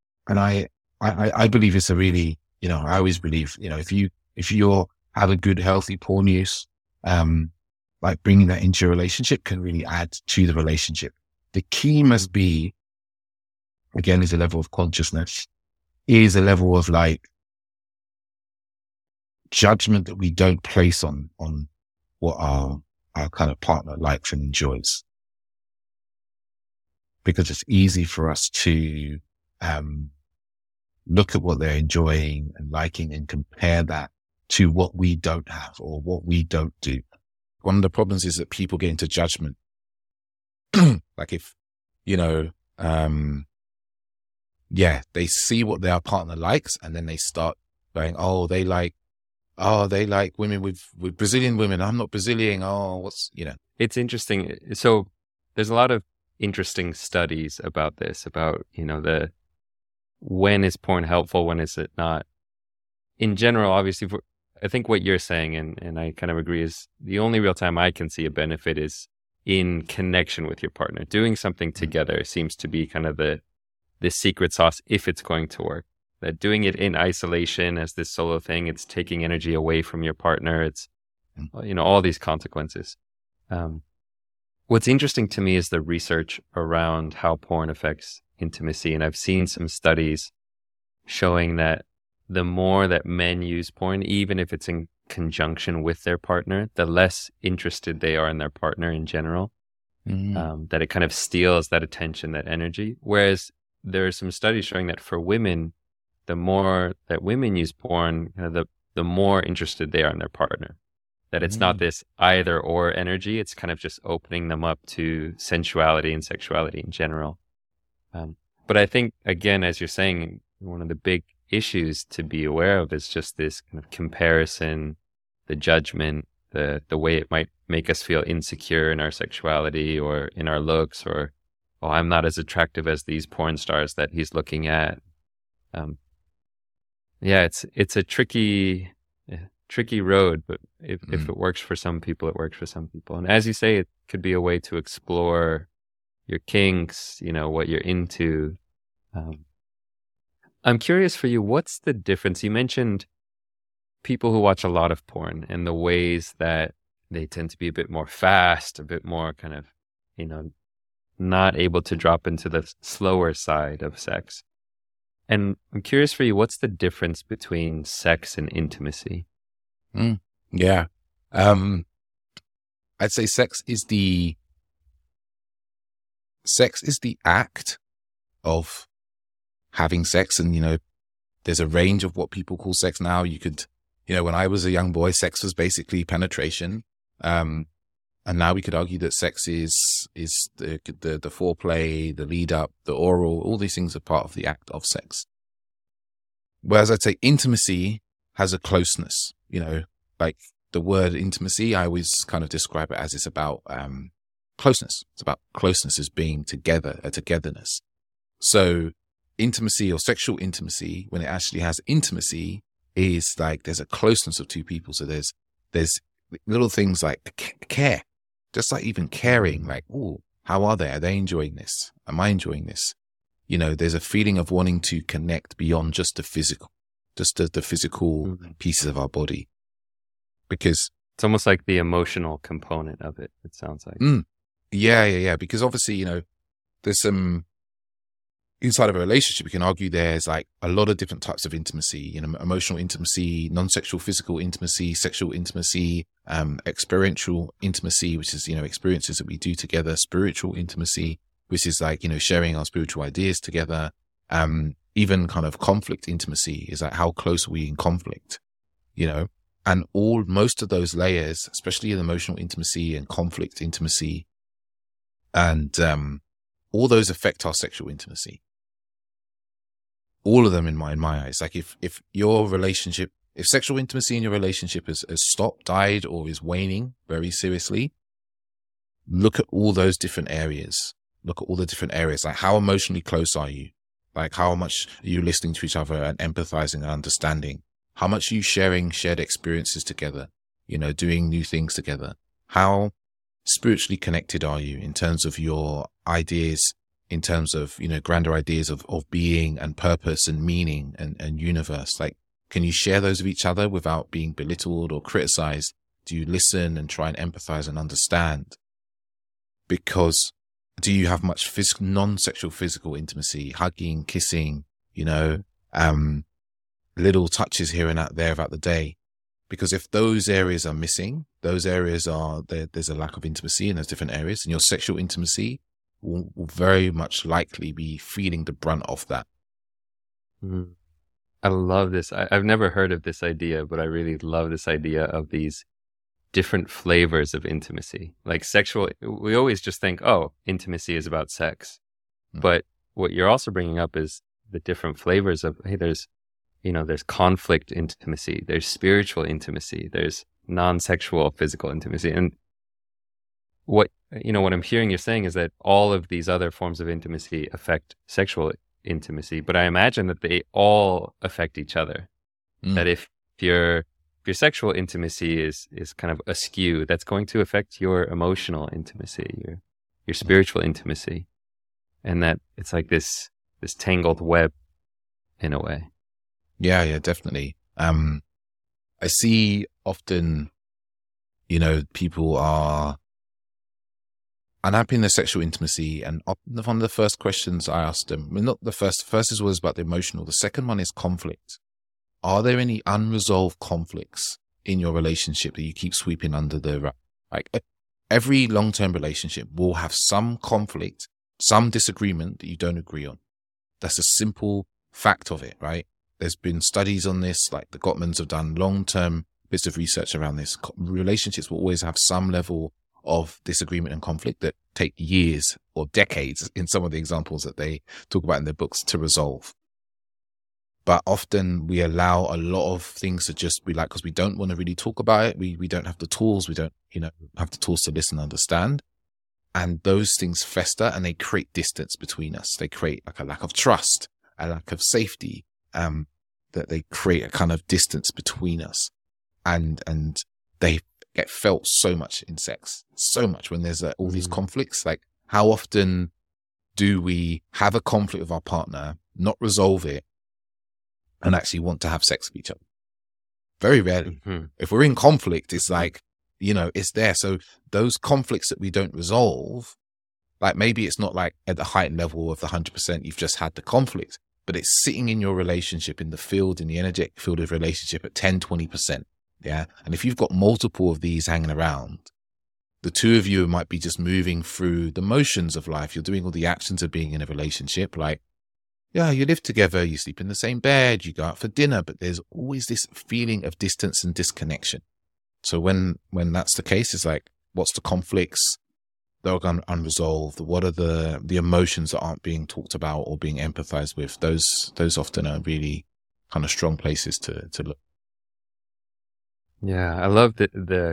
I believe it's a really, I always believe, if you have a good, healthy porn use, like bringing that into your relationship can really add to the relationship. The key must be, again, is a level of consciousness, is a level of like judgment that we don't place on what our kind of partner likes and enjoys. Because it's easy for us to, look at what they're enjoying and liking and compare that to what we don't have or what we don't do. One of the problems is that people get into judgment. Like if, they see what their partner likes and then they start going, they like women with Brazilian women. I'm not Brazilian. It's interesting. So there's a lot of interesting studies about this, about, when is porn helpful? When is it not? In general, obviously, I think what you're saying, and I kind of agree, is the only real time I can see a benefit is in connection with your partner. Doing something together seems to be kind of the secret sauce if it's going to work. That doing it in isolation as this solo thing, it's taking energy away from your partner. It's, all these consequences. What's interesting to me is the research around how porn affects intimacy. And I've seen some studies showing that the more that men use porn, even if it's in conjunction with their partner, the less interested they are in their partner in general. That it kind of steals that attention, that energy. Whereas there are some studies showing that for women, the more that women use porn, the more interested they are in their partner. that it's not this either or energy. It's kind of just opening them up to sensuality and sexuality in general. But I think, again, as you're saying, one of the big issues to be aware of is just this kind of comparison, the judgment, the way it might make us feel insecure in our sexuality or in our looks, or, oh, I'm not as attractive as these porn stars that he's looking at. It's a tricky road, but if it works for some people, it works for some people. And as you say, it could be a way to explore your kinks, what you're into. I'm curious for you, what's the difference? You mentioned people who watch a lot of porn and the ways that they tend to be a bit more fast, a bit more kind of, not able to drop into the slower side of sex. And I'm curious for you, what's the difference between sex and intimacy? Yeah. I'd say sex is the act of having sex. And, there's a range of what people call sex now. You could, when I was a young boy, sex was basically penetration. And now we could argue that sex is the foreplay, the lead up, the oral, all these things are part of the act of sex. Whereas I'd say intimacy has a closeness, like the word intimacy, I always kind of describe it as it's about closeness. It's about closeness as being together, a togetherness. So intimacy or sexual intimacy, when it actually has intimacy, is like there's a closeness of two people. So there's little things like care, just like even caring, like, oh, how are they? Are they enjoying this? Am I enjoying this? There's a feeling of wanting to connect beyond just the physical, just the physical pieces of our body. Because it's almost like the emotional component of it, it sounds like. Yeah. Because obviously, there's some inside of a relationship, you can argue there's like a lot of different types of intimacy, emotional intimacy, non-sexual physical intimacy, sexual intimacy, experiential intimacy, which is, experiences that we do together, spiritual intimacy, which is like, sharing our spiritual ideas together. Even kind of conflict intimacy is like how close are we in conflict, and most of those layers, especially in emotional intimacy and conflict intimacy, and all those affect our sexual intimacy. All of them in my eyes. Like if your relationship, if sexual intimacy in your relationship has stopped, died, or is waning very seriously, look at all those different areas. Look at all the different areas. Like how emotionally close are you? Like how much are you listening to each other and empathizing and understanding? How much are you sharing shared experiences together? Doing new things together. How spiritually connected are you in terms of your ideas, in terms of, grander ideas of being and purpose and meaning and universe? Like, can you share those with each other without being belittled or criticized? Do you listen and try and empathize and understand? Because do you have much non-sexual physical intimacy, hugging, kissing, little touches here and out there throughout the day? Because if those areas are missing, there's a lack of intimacy in those different areas, and your sexual intimacy will very much likely be feeling the brunt of that. I love this. I've never heard of this idea, but I really love this idea of these different flavors of intimacy. Like sexual, we always just think, oh, intimacy is about sex. But what you're also bringing up is the different flavors of, hey, there's conflict intimacy, there's spiritual intimacy, there's non-sexual physical intimacy. And what I'm hearing you're saying is that all of these other forms of intimacy affect sexual intimacy, but I imagine that they all affect each other. That if your sexual intimacy is kind of askew, that's going to affect your emotional intimacy, your spiritual intimacy, and that it's like this tangled web in a way. Yeah, definitely. I see often, people are unhappy in their sexual intimacy, and one of the first questions I asked them, not the first was about the emotional. The second one is conflict. Are there any unresolved conflicts in your relationship that you keep sweeping under the rug? Like every long-term relationship will have some conflict, some disagreement that you don't agree on. That's a simple fact of it, right? There's been studies on this, like the Gottmans have done long-term bits of research around this. Relationships will always have some level of disagreement and conflict that take years or decades in some of the examples that they talk about in their books to resolve. But often we allow a lot of things to just be like, because we don't want to really talk about it. We don't have the tools. We don't, have the tools to listen and understand. And those things fester and they create distance between us. They create like a lack of trust, a lack of safety, that they create a kind of distance between us. And they get felt so much in sex, so much when there's all these conflicts. Like, how often do we have a conflict with our partner, not resolve it, and actually want to have sex with each other? Very rarely. Mm-hmm. If we're in conflict, it's like, it's there. So those conflicts that we don't resolve, like maybe it's not like at the heightened level of the 100% you've just had the conflict, but it's sitting in your relationship, in the energetic field of relationship at 10, 20%. Yeah. And if you've got multiple of these hanging around, the two of you might be just moving through the motions of life. You're doing all the actions of being in a relationship. Like, yeah, you live together, you sleep in the same bed, you go out for dinner, but there's always this feeling of distance and disconnection. So when that's the case, it's like, what's the conflicts that are unresolved? What are the emotions that aren't being talked about or being empathized with? Those often are really kind of strong places to look. Yeah, I love the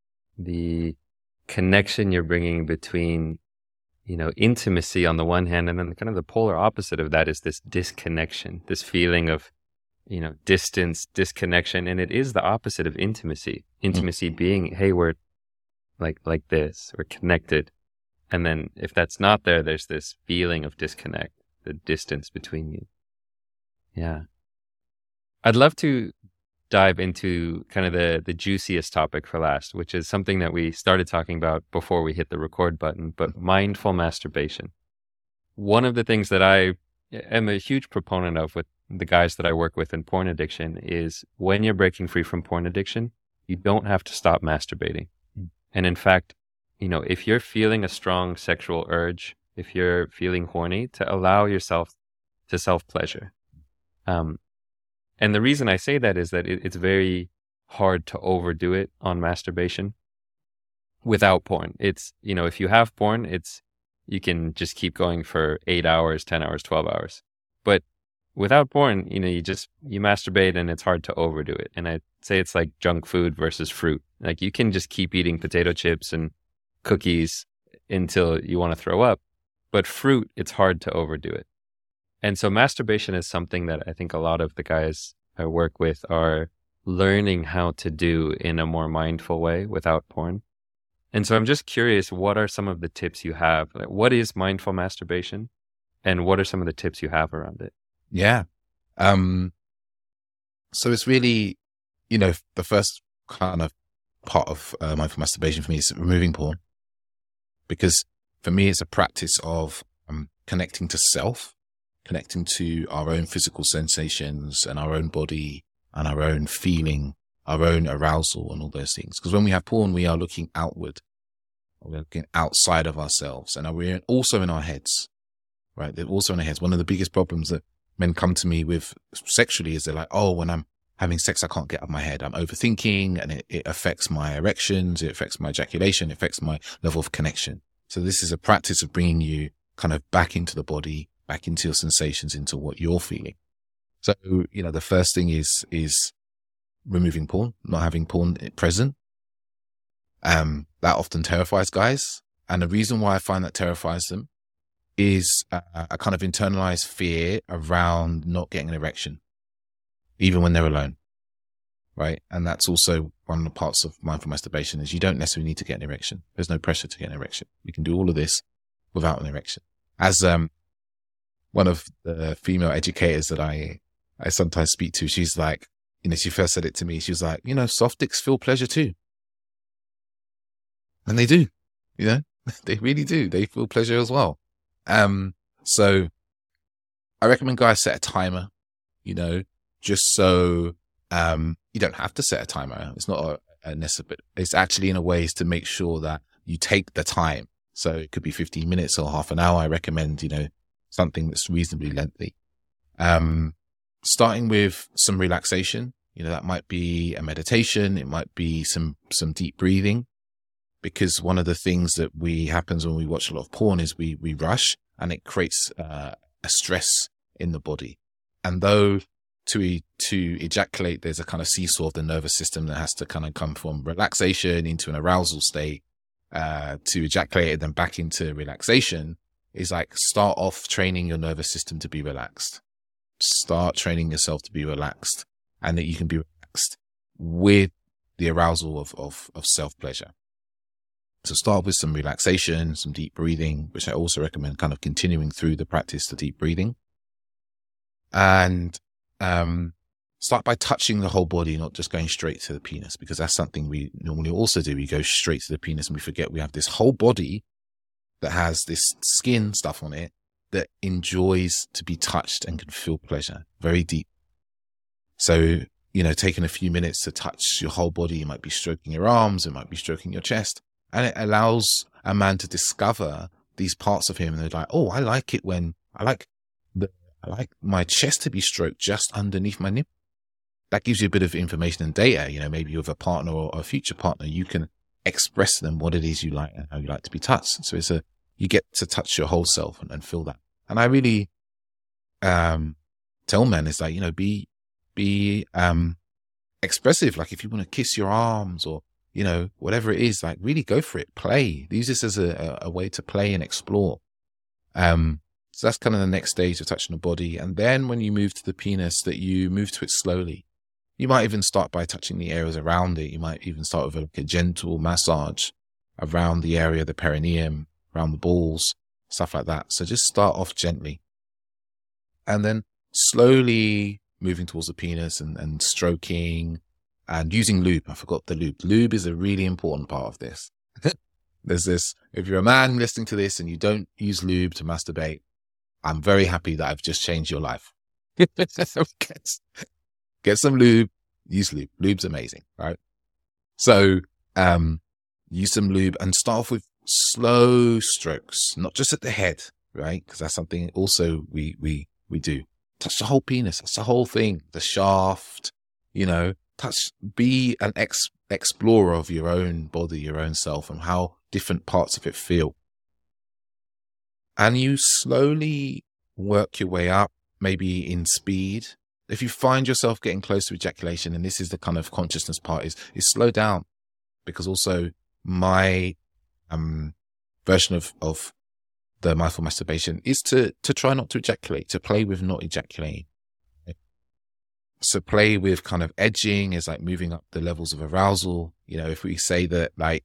connection you're bringing between, intimacy on the one hand, and then kind of the polar opposite of that is this disconnection, this feeling of, distance, disconnection. And it is the opposite of intimacy. Intimacy being, hey, we're like this, we're connected. And then if that's not there, there's this feeling of disconnect, the distance between you. Yeah. I'd love to dive into kind of the juiciest topic for last, which is something that we started talking about before we hit the record button, but mindful masturbation. One of the things that I am a huge proponent of with the guys that I work with in porn addiction is when you're breaking free from porn addiction, you don't have to stop masturbating. And in fact, if you're feeling a strong sexual urge, if you're feeling horny, to allow yourself to self-pleasure. And the reason I say that is that it's very hard to overdo it on masturbation without porn. It's, if you have porn, you can just keep going for 8 hours, 10 hours, 12 hours. But without porn, you masturbate and it's hard to overdo it. And I'd say it's like junk food versus fruit. Like you can just keep eating potato chips and cookies until you want to throw up. But fruit, it's hard to overdo it. And so masturbation is something that I think a lot of the guys I work with are learning how to do in a more mindful way without porn. And so I'm just curious, what are some of the tips you have? Like, what is mindful masturbation? And what are some of the tips you have around it? Yeah. So it's really, the first kind of part of mindful masturbation for me is removing porn. Because for me, it's a practice of connecting to self, connecting to our own physical sensations and our own body and our own feeling, our own arousal and all those things. Because when we have porn, we are looking outward. We're looking outside of ourselves, and we're also in our heads, right? They're also in our heads. One of the biggest problems that men come to me with sexually is they're like, oh, when I'm having sex, I can't get out of my head. I'm overthinking and it affects my erections. It affects my ejaculation. It affects my level of connection. So this is a practice of bringing you kind of back into the body, back into your sensations, into what you're feeling. So, the first thing is removing porn, not having porn present. That often terrifies guys. And the reason why I find that terrifies them is a kind of internalized fear around not getting an erection, even when they're alone. Right. And that's also one of the parts of mindful masturbation is you don't necessarily need to get an erection. There's no pressure to get an erection. You can do all of this without an erection. As, one of the female educators that I sometimes speak to, she's like, she first said it to me. She was like, soft dicks feel pleasure too. And they do, they really do. They feel pleasure as well. So I recommend guys set a timer, just so, you don't have to set a timer. It's not a necessary, but it's actually in a way is to make sure that you take the time. So it could be 15 minutes or half an hour. I recommend, something that's reasonably lengthy. Starting with some relaxation, That might be a meditation. It might be some deep breathing, because one of the things that happens when we watch a lot of porn is we rush, and it creates a stress in the body. And though to ejaculate, there's a kind of seesaw of the nervous system that has to kind of come from relaxation into an arousal state, to ejaculate and then back into relaxation, is like start off training your nervous system to be relaxed. Start training yourself to be relaxed, and that you can be relaxed with the arousal of self-pleasure. So start with some relaxation, some deep breathing, which I also recommend kind of continuing through the practice, the deep breathing. And start by touching the whole body, not just going straight to the penis, because that's something we normally also do. We go straight to the penis and we forget we have this whole body that has this skin stuff on it that enjoys to be touched and can feel pleasure very deep. So, taking a few minutes to touch your whole body, you might be stroking your arms, it might be stroking your chest, and it allows a man to discover these parts of him. And they're like, oh, I like it when I like my chest to be stroked just underneath my nipple. That gives you a bit of information and data. Maybe you have a partner or a future partner, you can express to them what it is you like and how you like to be touched. So you get to touch your whole self and feel that. And I really tell men, it's like, be expressive. Like if you want to kiss your arms or, whatever it is, like really go for it. Play. Use this as a way to play and explore. So that's kind of the next stage of touching the body. And then when you move to the penis, that you move to it slowly. You might even start by touching the areas around it. You might even start with a gentle massage around the area, the perineum, around the balls, stuff like that. So just start off gently. And then slowly moving towards the penis and stroking and using lube. I forgot the lube. Lube is a really important part of this. There's this, if you're a man listening to this and you don't use lube to masturbate, I'm very happy that I've just changed your life. Get some lube, use lube. Lube's amazing, right? So, use some lube and start off with slow strokes, not just at the head, right? Because that's something also we do. Touch the whole penis, that's the whole thing, the shaft, be an explorer of your own body, your own self, and how different parts of it feel. And you slowly work your way up, maybe in speed. If you find yourself getting close to ejaculation, and this is the kind of consciousness part, is slow down. Because also my version of the mindful masturbation is to try not to ejaculate, to play with not ejaculating. So play with kind of edging is like moving up the levels of arousal. If we say that like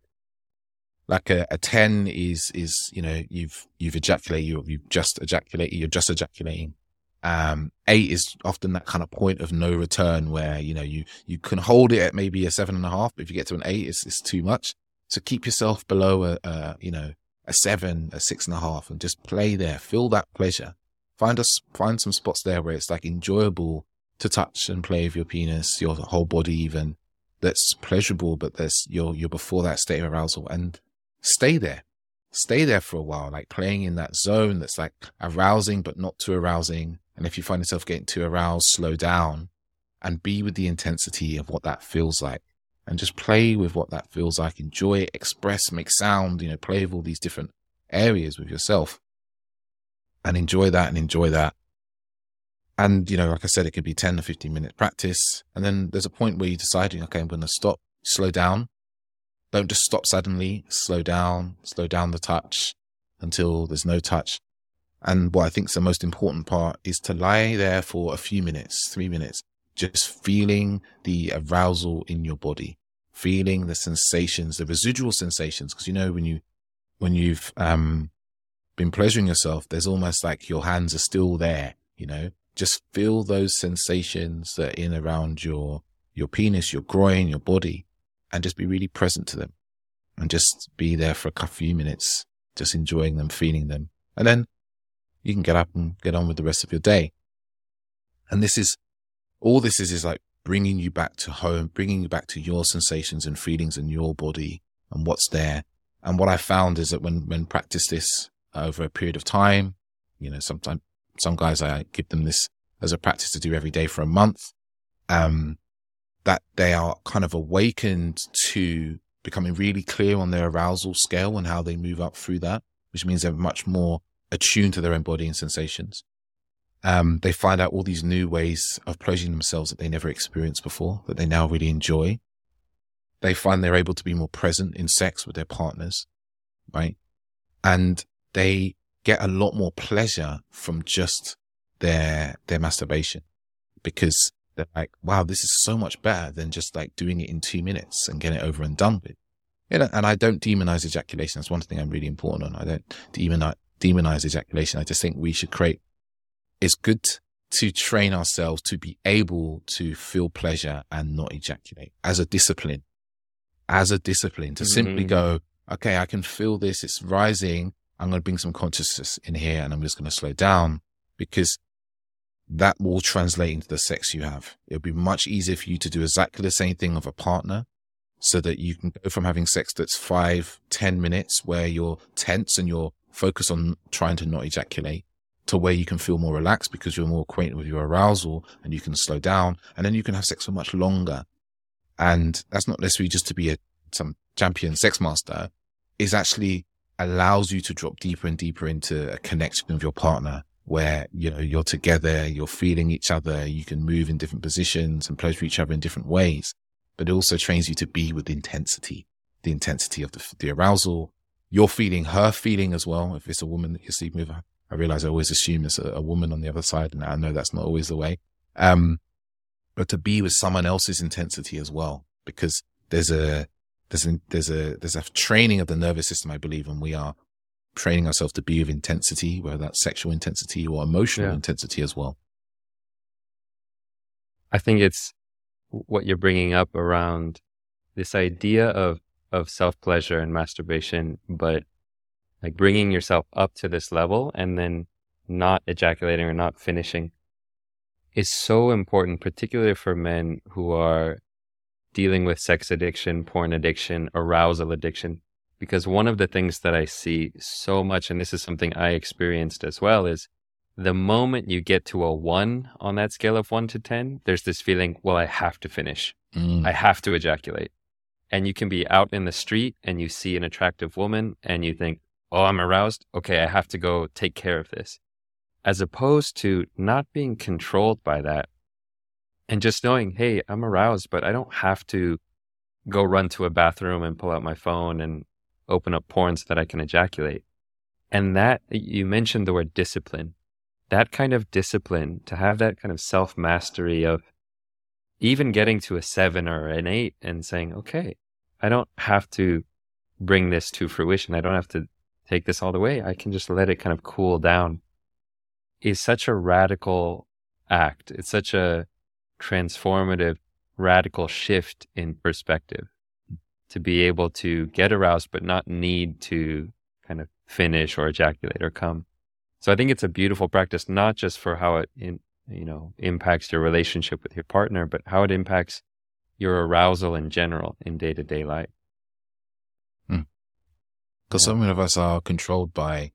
a 10 is you've ejaculated, you've just ejaculated, you're just ejaculating. 8 is often that kind of point of no return where you can hold it at maybe a 7.5, but if you get to an 8, it's too much. So keep yourself below a 7, a 6.5, and just play there. Feel that pleasure. Find some spots there where it's like enjoyable to touch and play with your penis, your whole body even. That's pleasurable, but you're before that state of arousal, and stay there. Stay there for a while, like playing in that zone that's like arousing, but not too arousing. And if you find yourself getting too aroused, slow down and be with the intensity of what that feels like. And just play with what that feels like. Enjoy it, express, make sound, play with all these different areas with yourself. And enjoy that and enjoy that. And, like I said, it could be 10 or 15 minute practice. And then there's a point where you're deciding, okay, I'm going to stop, slow down. Don't just stop suddenly, slow down the touch until there's no touch. And what I think is the most important part is to lie there for a few minutes, 3 minutes, just feeling the arousal in your body, feeling the sensations, the residual sensations. Because, when you've been pleasuring yourself, there's almost like your hands are still there, just feel those sensations that are in around your penis, your groin, your body, and just be really present to them and just be there for a few minutes, just enjoying them, feeling them. And then you can get up and get on with the rest of your day. And this is like bringing you back to home, bringing you back to your sensations and feelings in your body and what's there. And what I found is that when practice this over a period of time, sometimes some guys, I give them this as a practice to do every day for a month. that they are kind of awakened to becoming really clear on their arousal scale and how they move up through that, which means they're much more attuned to their own body and sensations. They find out all these new ways of pleasuring themselves that they never experienced before, that they now really enjoy. They find they're able to be more present in sex with their partners, right? And they get a lot more pleasure from just their masturbation, because they're like, wow, this is so much better than just like doing it in 2 minutes and getting it over and done with. And I don't demonize ejaculation. That's one thing I'm really important on. I don't demonize ejaculation. I just think we should it's good to train ourselves to be able to feel pleasure and not ejaculate as a discipline, to simply go, okay, I can feel this. It's rising. I'm going to bring some consciousness in here and I'm just going to slow down, because that will translate into the sex you have. It'll be much easier for you to do exactly the same thing with a partner, so that you can go from having sex that's 5-10 minutes where you're tense and you're focused on trying to not ejaculate, to where you can feel more relaxed because you're more acquainted with your arousal and you can slow down, and then you can have sex for much longer. And that's not necessarily just to be some champion sex master. It actually allows you to drop deeper and deeper into a connection with your partner, where, you're together, you're feeling each other, you can move in different positions and pleasure each other in different ways. But it also trains you to be with the intensity of the arousal. You're feeling her feeling as well. If it's a woman that you're sleeping with, I realize I always assume it's a woman on the other side, and I know that's not always the way. But to be with someone else's intensity as well, because there's a training of the nervous system, I believe, and we are training ourselves to be with intensity, whether that's sexual intensity or emotional intensity as well. I think it's what you're bringing up around this idea of self-pleasure and masturbation, but like bringing yourself up to this level and then not ejaculating or not finishing is so important, particularly for men who are dealing with sex addiction, porn addiction, arousal addiction. Because one of the things that I see so much, and this is something I experienced as well, is the moment you get to a 1 on that scale of 1 to 10, there's this feeling, well, I have to finish. I have to ejaculate. And you can be out in the street and you see an attractive woman and you think, oh, I'm aroused. Okay, I have to go take care of this. As opposed to not being controlled by that and just knowing, hey, I'm aroused, but I don't have to go run to a bathroom and pull out my phone and open up porn so that I can ejaculate. And that, you mentioned the word discipline. That kind of discipline, to have that kind of self-mastery of even getting to a 7 or an 8 and saying, okay, I don't have to bring this to fruition. I don't have to take this all the way. I can just let it kind of cool down, is such a radical act. It's such a transformative, radical shift in perspective, to be able to get aroused but not need to kind of finish or ejaculate or come. So I think it's a beautiful practice, not just for how it impacts your relationship with your partner, but how it impacts your arousal in general in day-to-day life. Because some of us are controlled by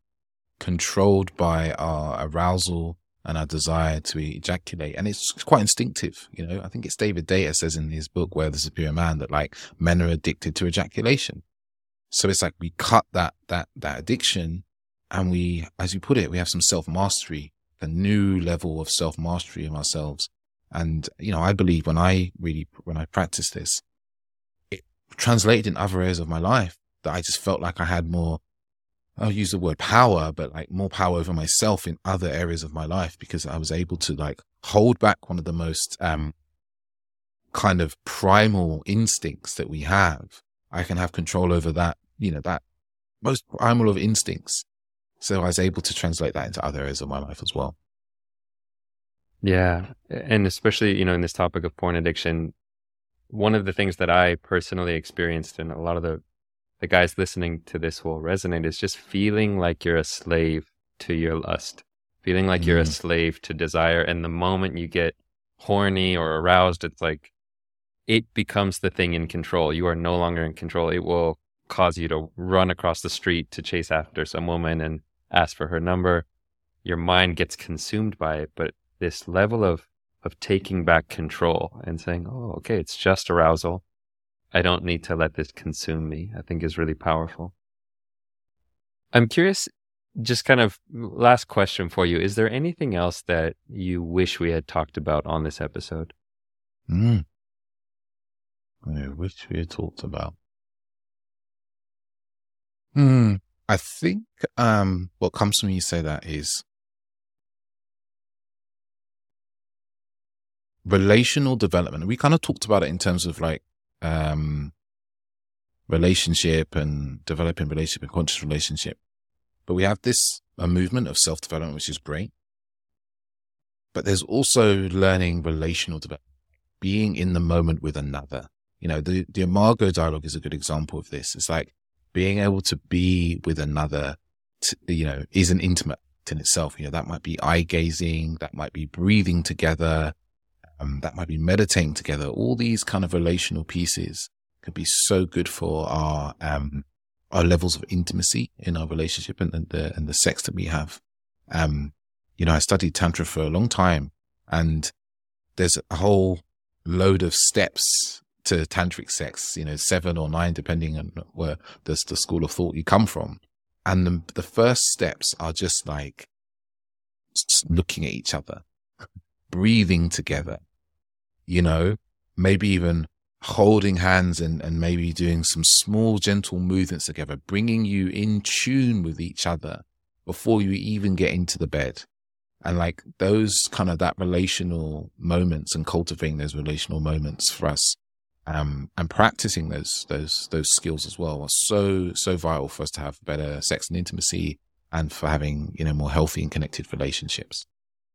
our arousal and our desire to ejaculate, and it's quite instinctive. I think it's David Deida says in his book Where the Superior Man that like men are addicted to ejaculation. So it's like we cut that addiction, and we, as you put it, we have some self-mastery, a new level of self-mastery of ourselves. And I believe when I practiced this, it translated in other areas of my life, that I just felt like I had more, I'll use the word power, but like more power over myself in other areas of my life, because I was able to like hold back one of the most kind of primal instincts that we have. I can have control over that, that most primal of instincts. So I was able to translate that into other areas of my life as well. Yeah. And especially, in this topic of porn addiction, one of the things that I personally experienced, and a lot of the guys listening to this will resonate, is just feeling like you're a slave to your lust, feeling like you're a slave to desire. And the moment you get horny or aroused, it's like it becomes the thing in control. You are no longer in control. It will cause you to run across the street to chase after some woman and ask for her number. Your mind gets consumed by it. But this level of of taking back control and saying, oh, okay, it's just arousal. I don't need to let this consume me, I think is really powerful. I'm curious, just kind of last question for you. Is there anything else that you wish we had talked about on this episode? I wish we had talked about. I think what comes to me when you say that is relational development. We kind of talked about it in terms of like relationship and developing relationship and conscious relationship. But we have a movement of self-development, which is great. But there's also learning relational development, being in the moment with another. You know, the Imago dialogue is a good example of this. It's like being able to be with another, is an intimate in itself. You know, that might be eye gazing, that might be breathing together, that might be meditating together. All these kind of relational pieces could be so good for our levels of intimacy in our relationship and the sex that we have. I studied Tantra for a long time, and there's a whole load of steps to tantric sex, 7 or 9, depending on where the school of thought you come from. And the first steps are just like looking at each other, breathing together, maybe even holding hands and maybe doing some small, gentle movements together, bringing you in tune with each other before you even get into the bed. And like those kind of that relational moments and cultivating those relational moments for us, and practicing those skills as well are so vital for us to have better sex and intimacy and for having, more healthy and connected relationships.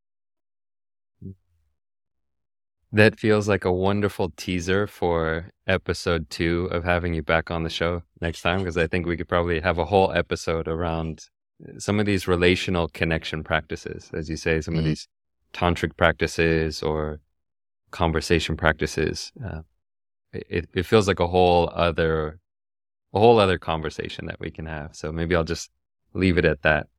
That feels like a wonderful teaser for episode 2 of having you back on the show next time, because I think we could probably have a whole episode around some of these relational connection practices, as you say, some of these tantric practices or conversation practices. It feels like a whole other conversation that we can have. So maybe I'll just leave it at that.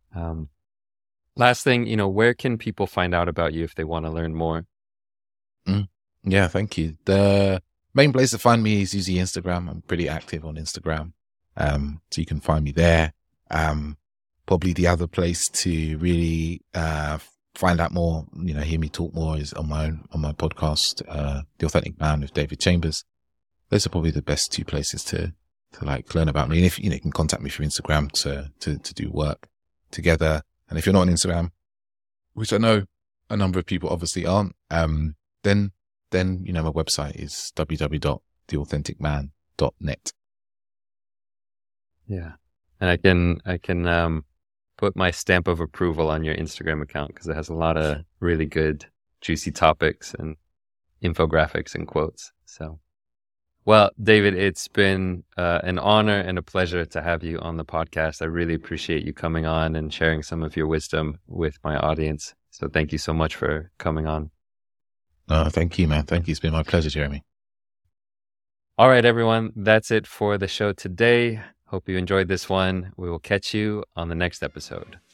Last thing, where can people find out about you if they want to learn more? Yeah, thank you. The main place to find me is usually Instagram. I'm pretty active on Instagram. So you can find me there. Probably the other place to really find out more, hear me talk more is on my podcast, The Authentic Man with David Chambers. Those are probably the best 2 places to like learn about me. And if you can contact me through Instagram to do work together. And if you're not on Instagram, which I know a number of people obviously aren't, then my website is www.theauthenticman.net. Yeah. And I can put my stamp of approval on your Instagram account because it has a lot of really good, juicy topics and infographics and quotes. So, well, David, it's been an honor and a pleasure to have you on the podcast. I really appreciate you coming on and sharing some of your wisdom with my audience. So thank you so much for coming on. Thank you, man. Thank you. It's been my pleasure, Jeremy. All right, everyone. That's it for the show today. Hope you enjoyed this one. We will catch you on the next episode.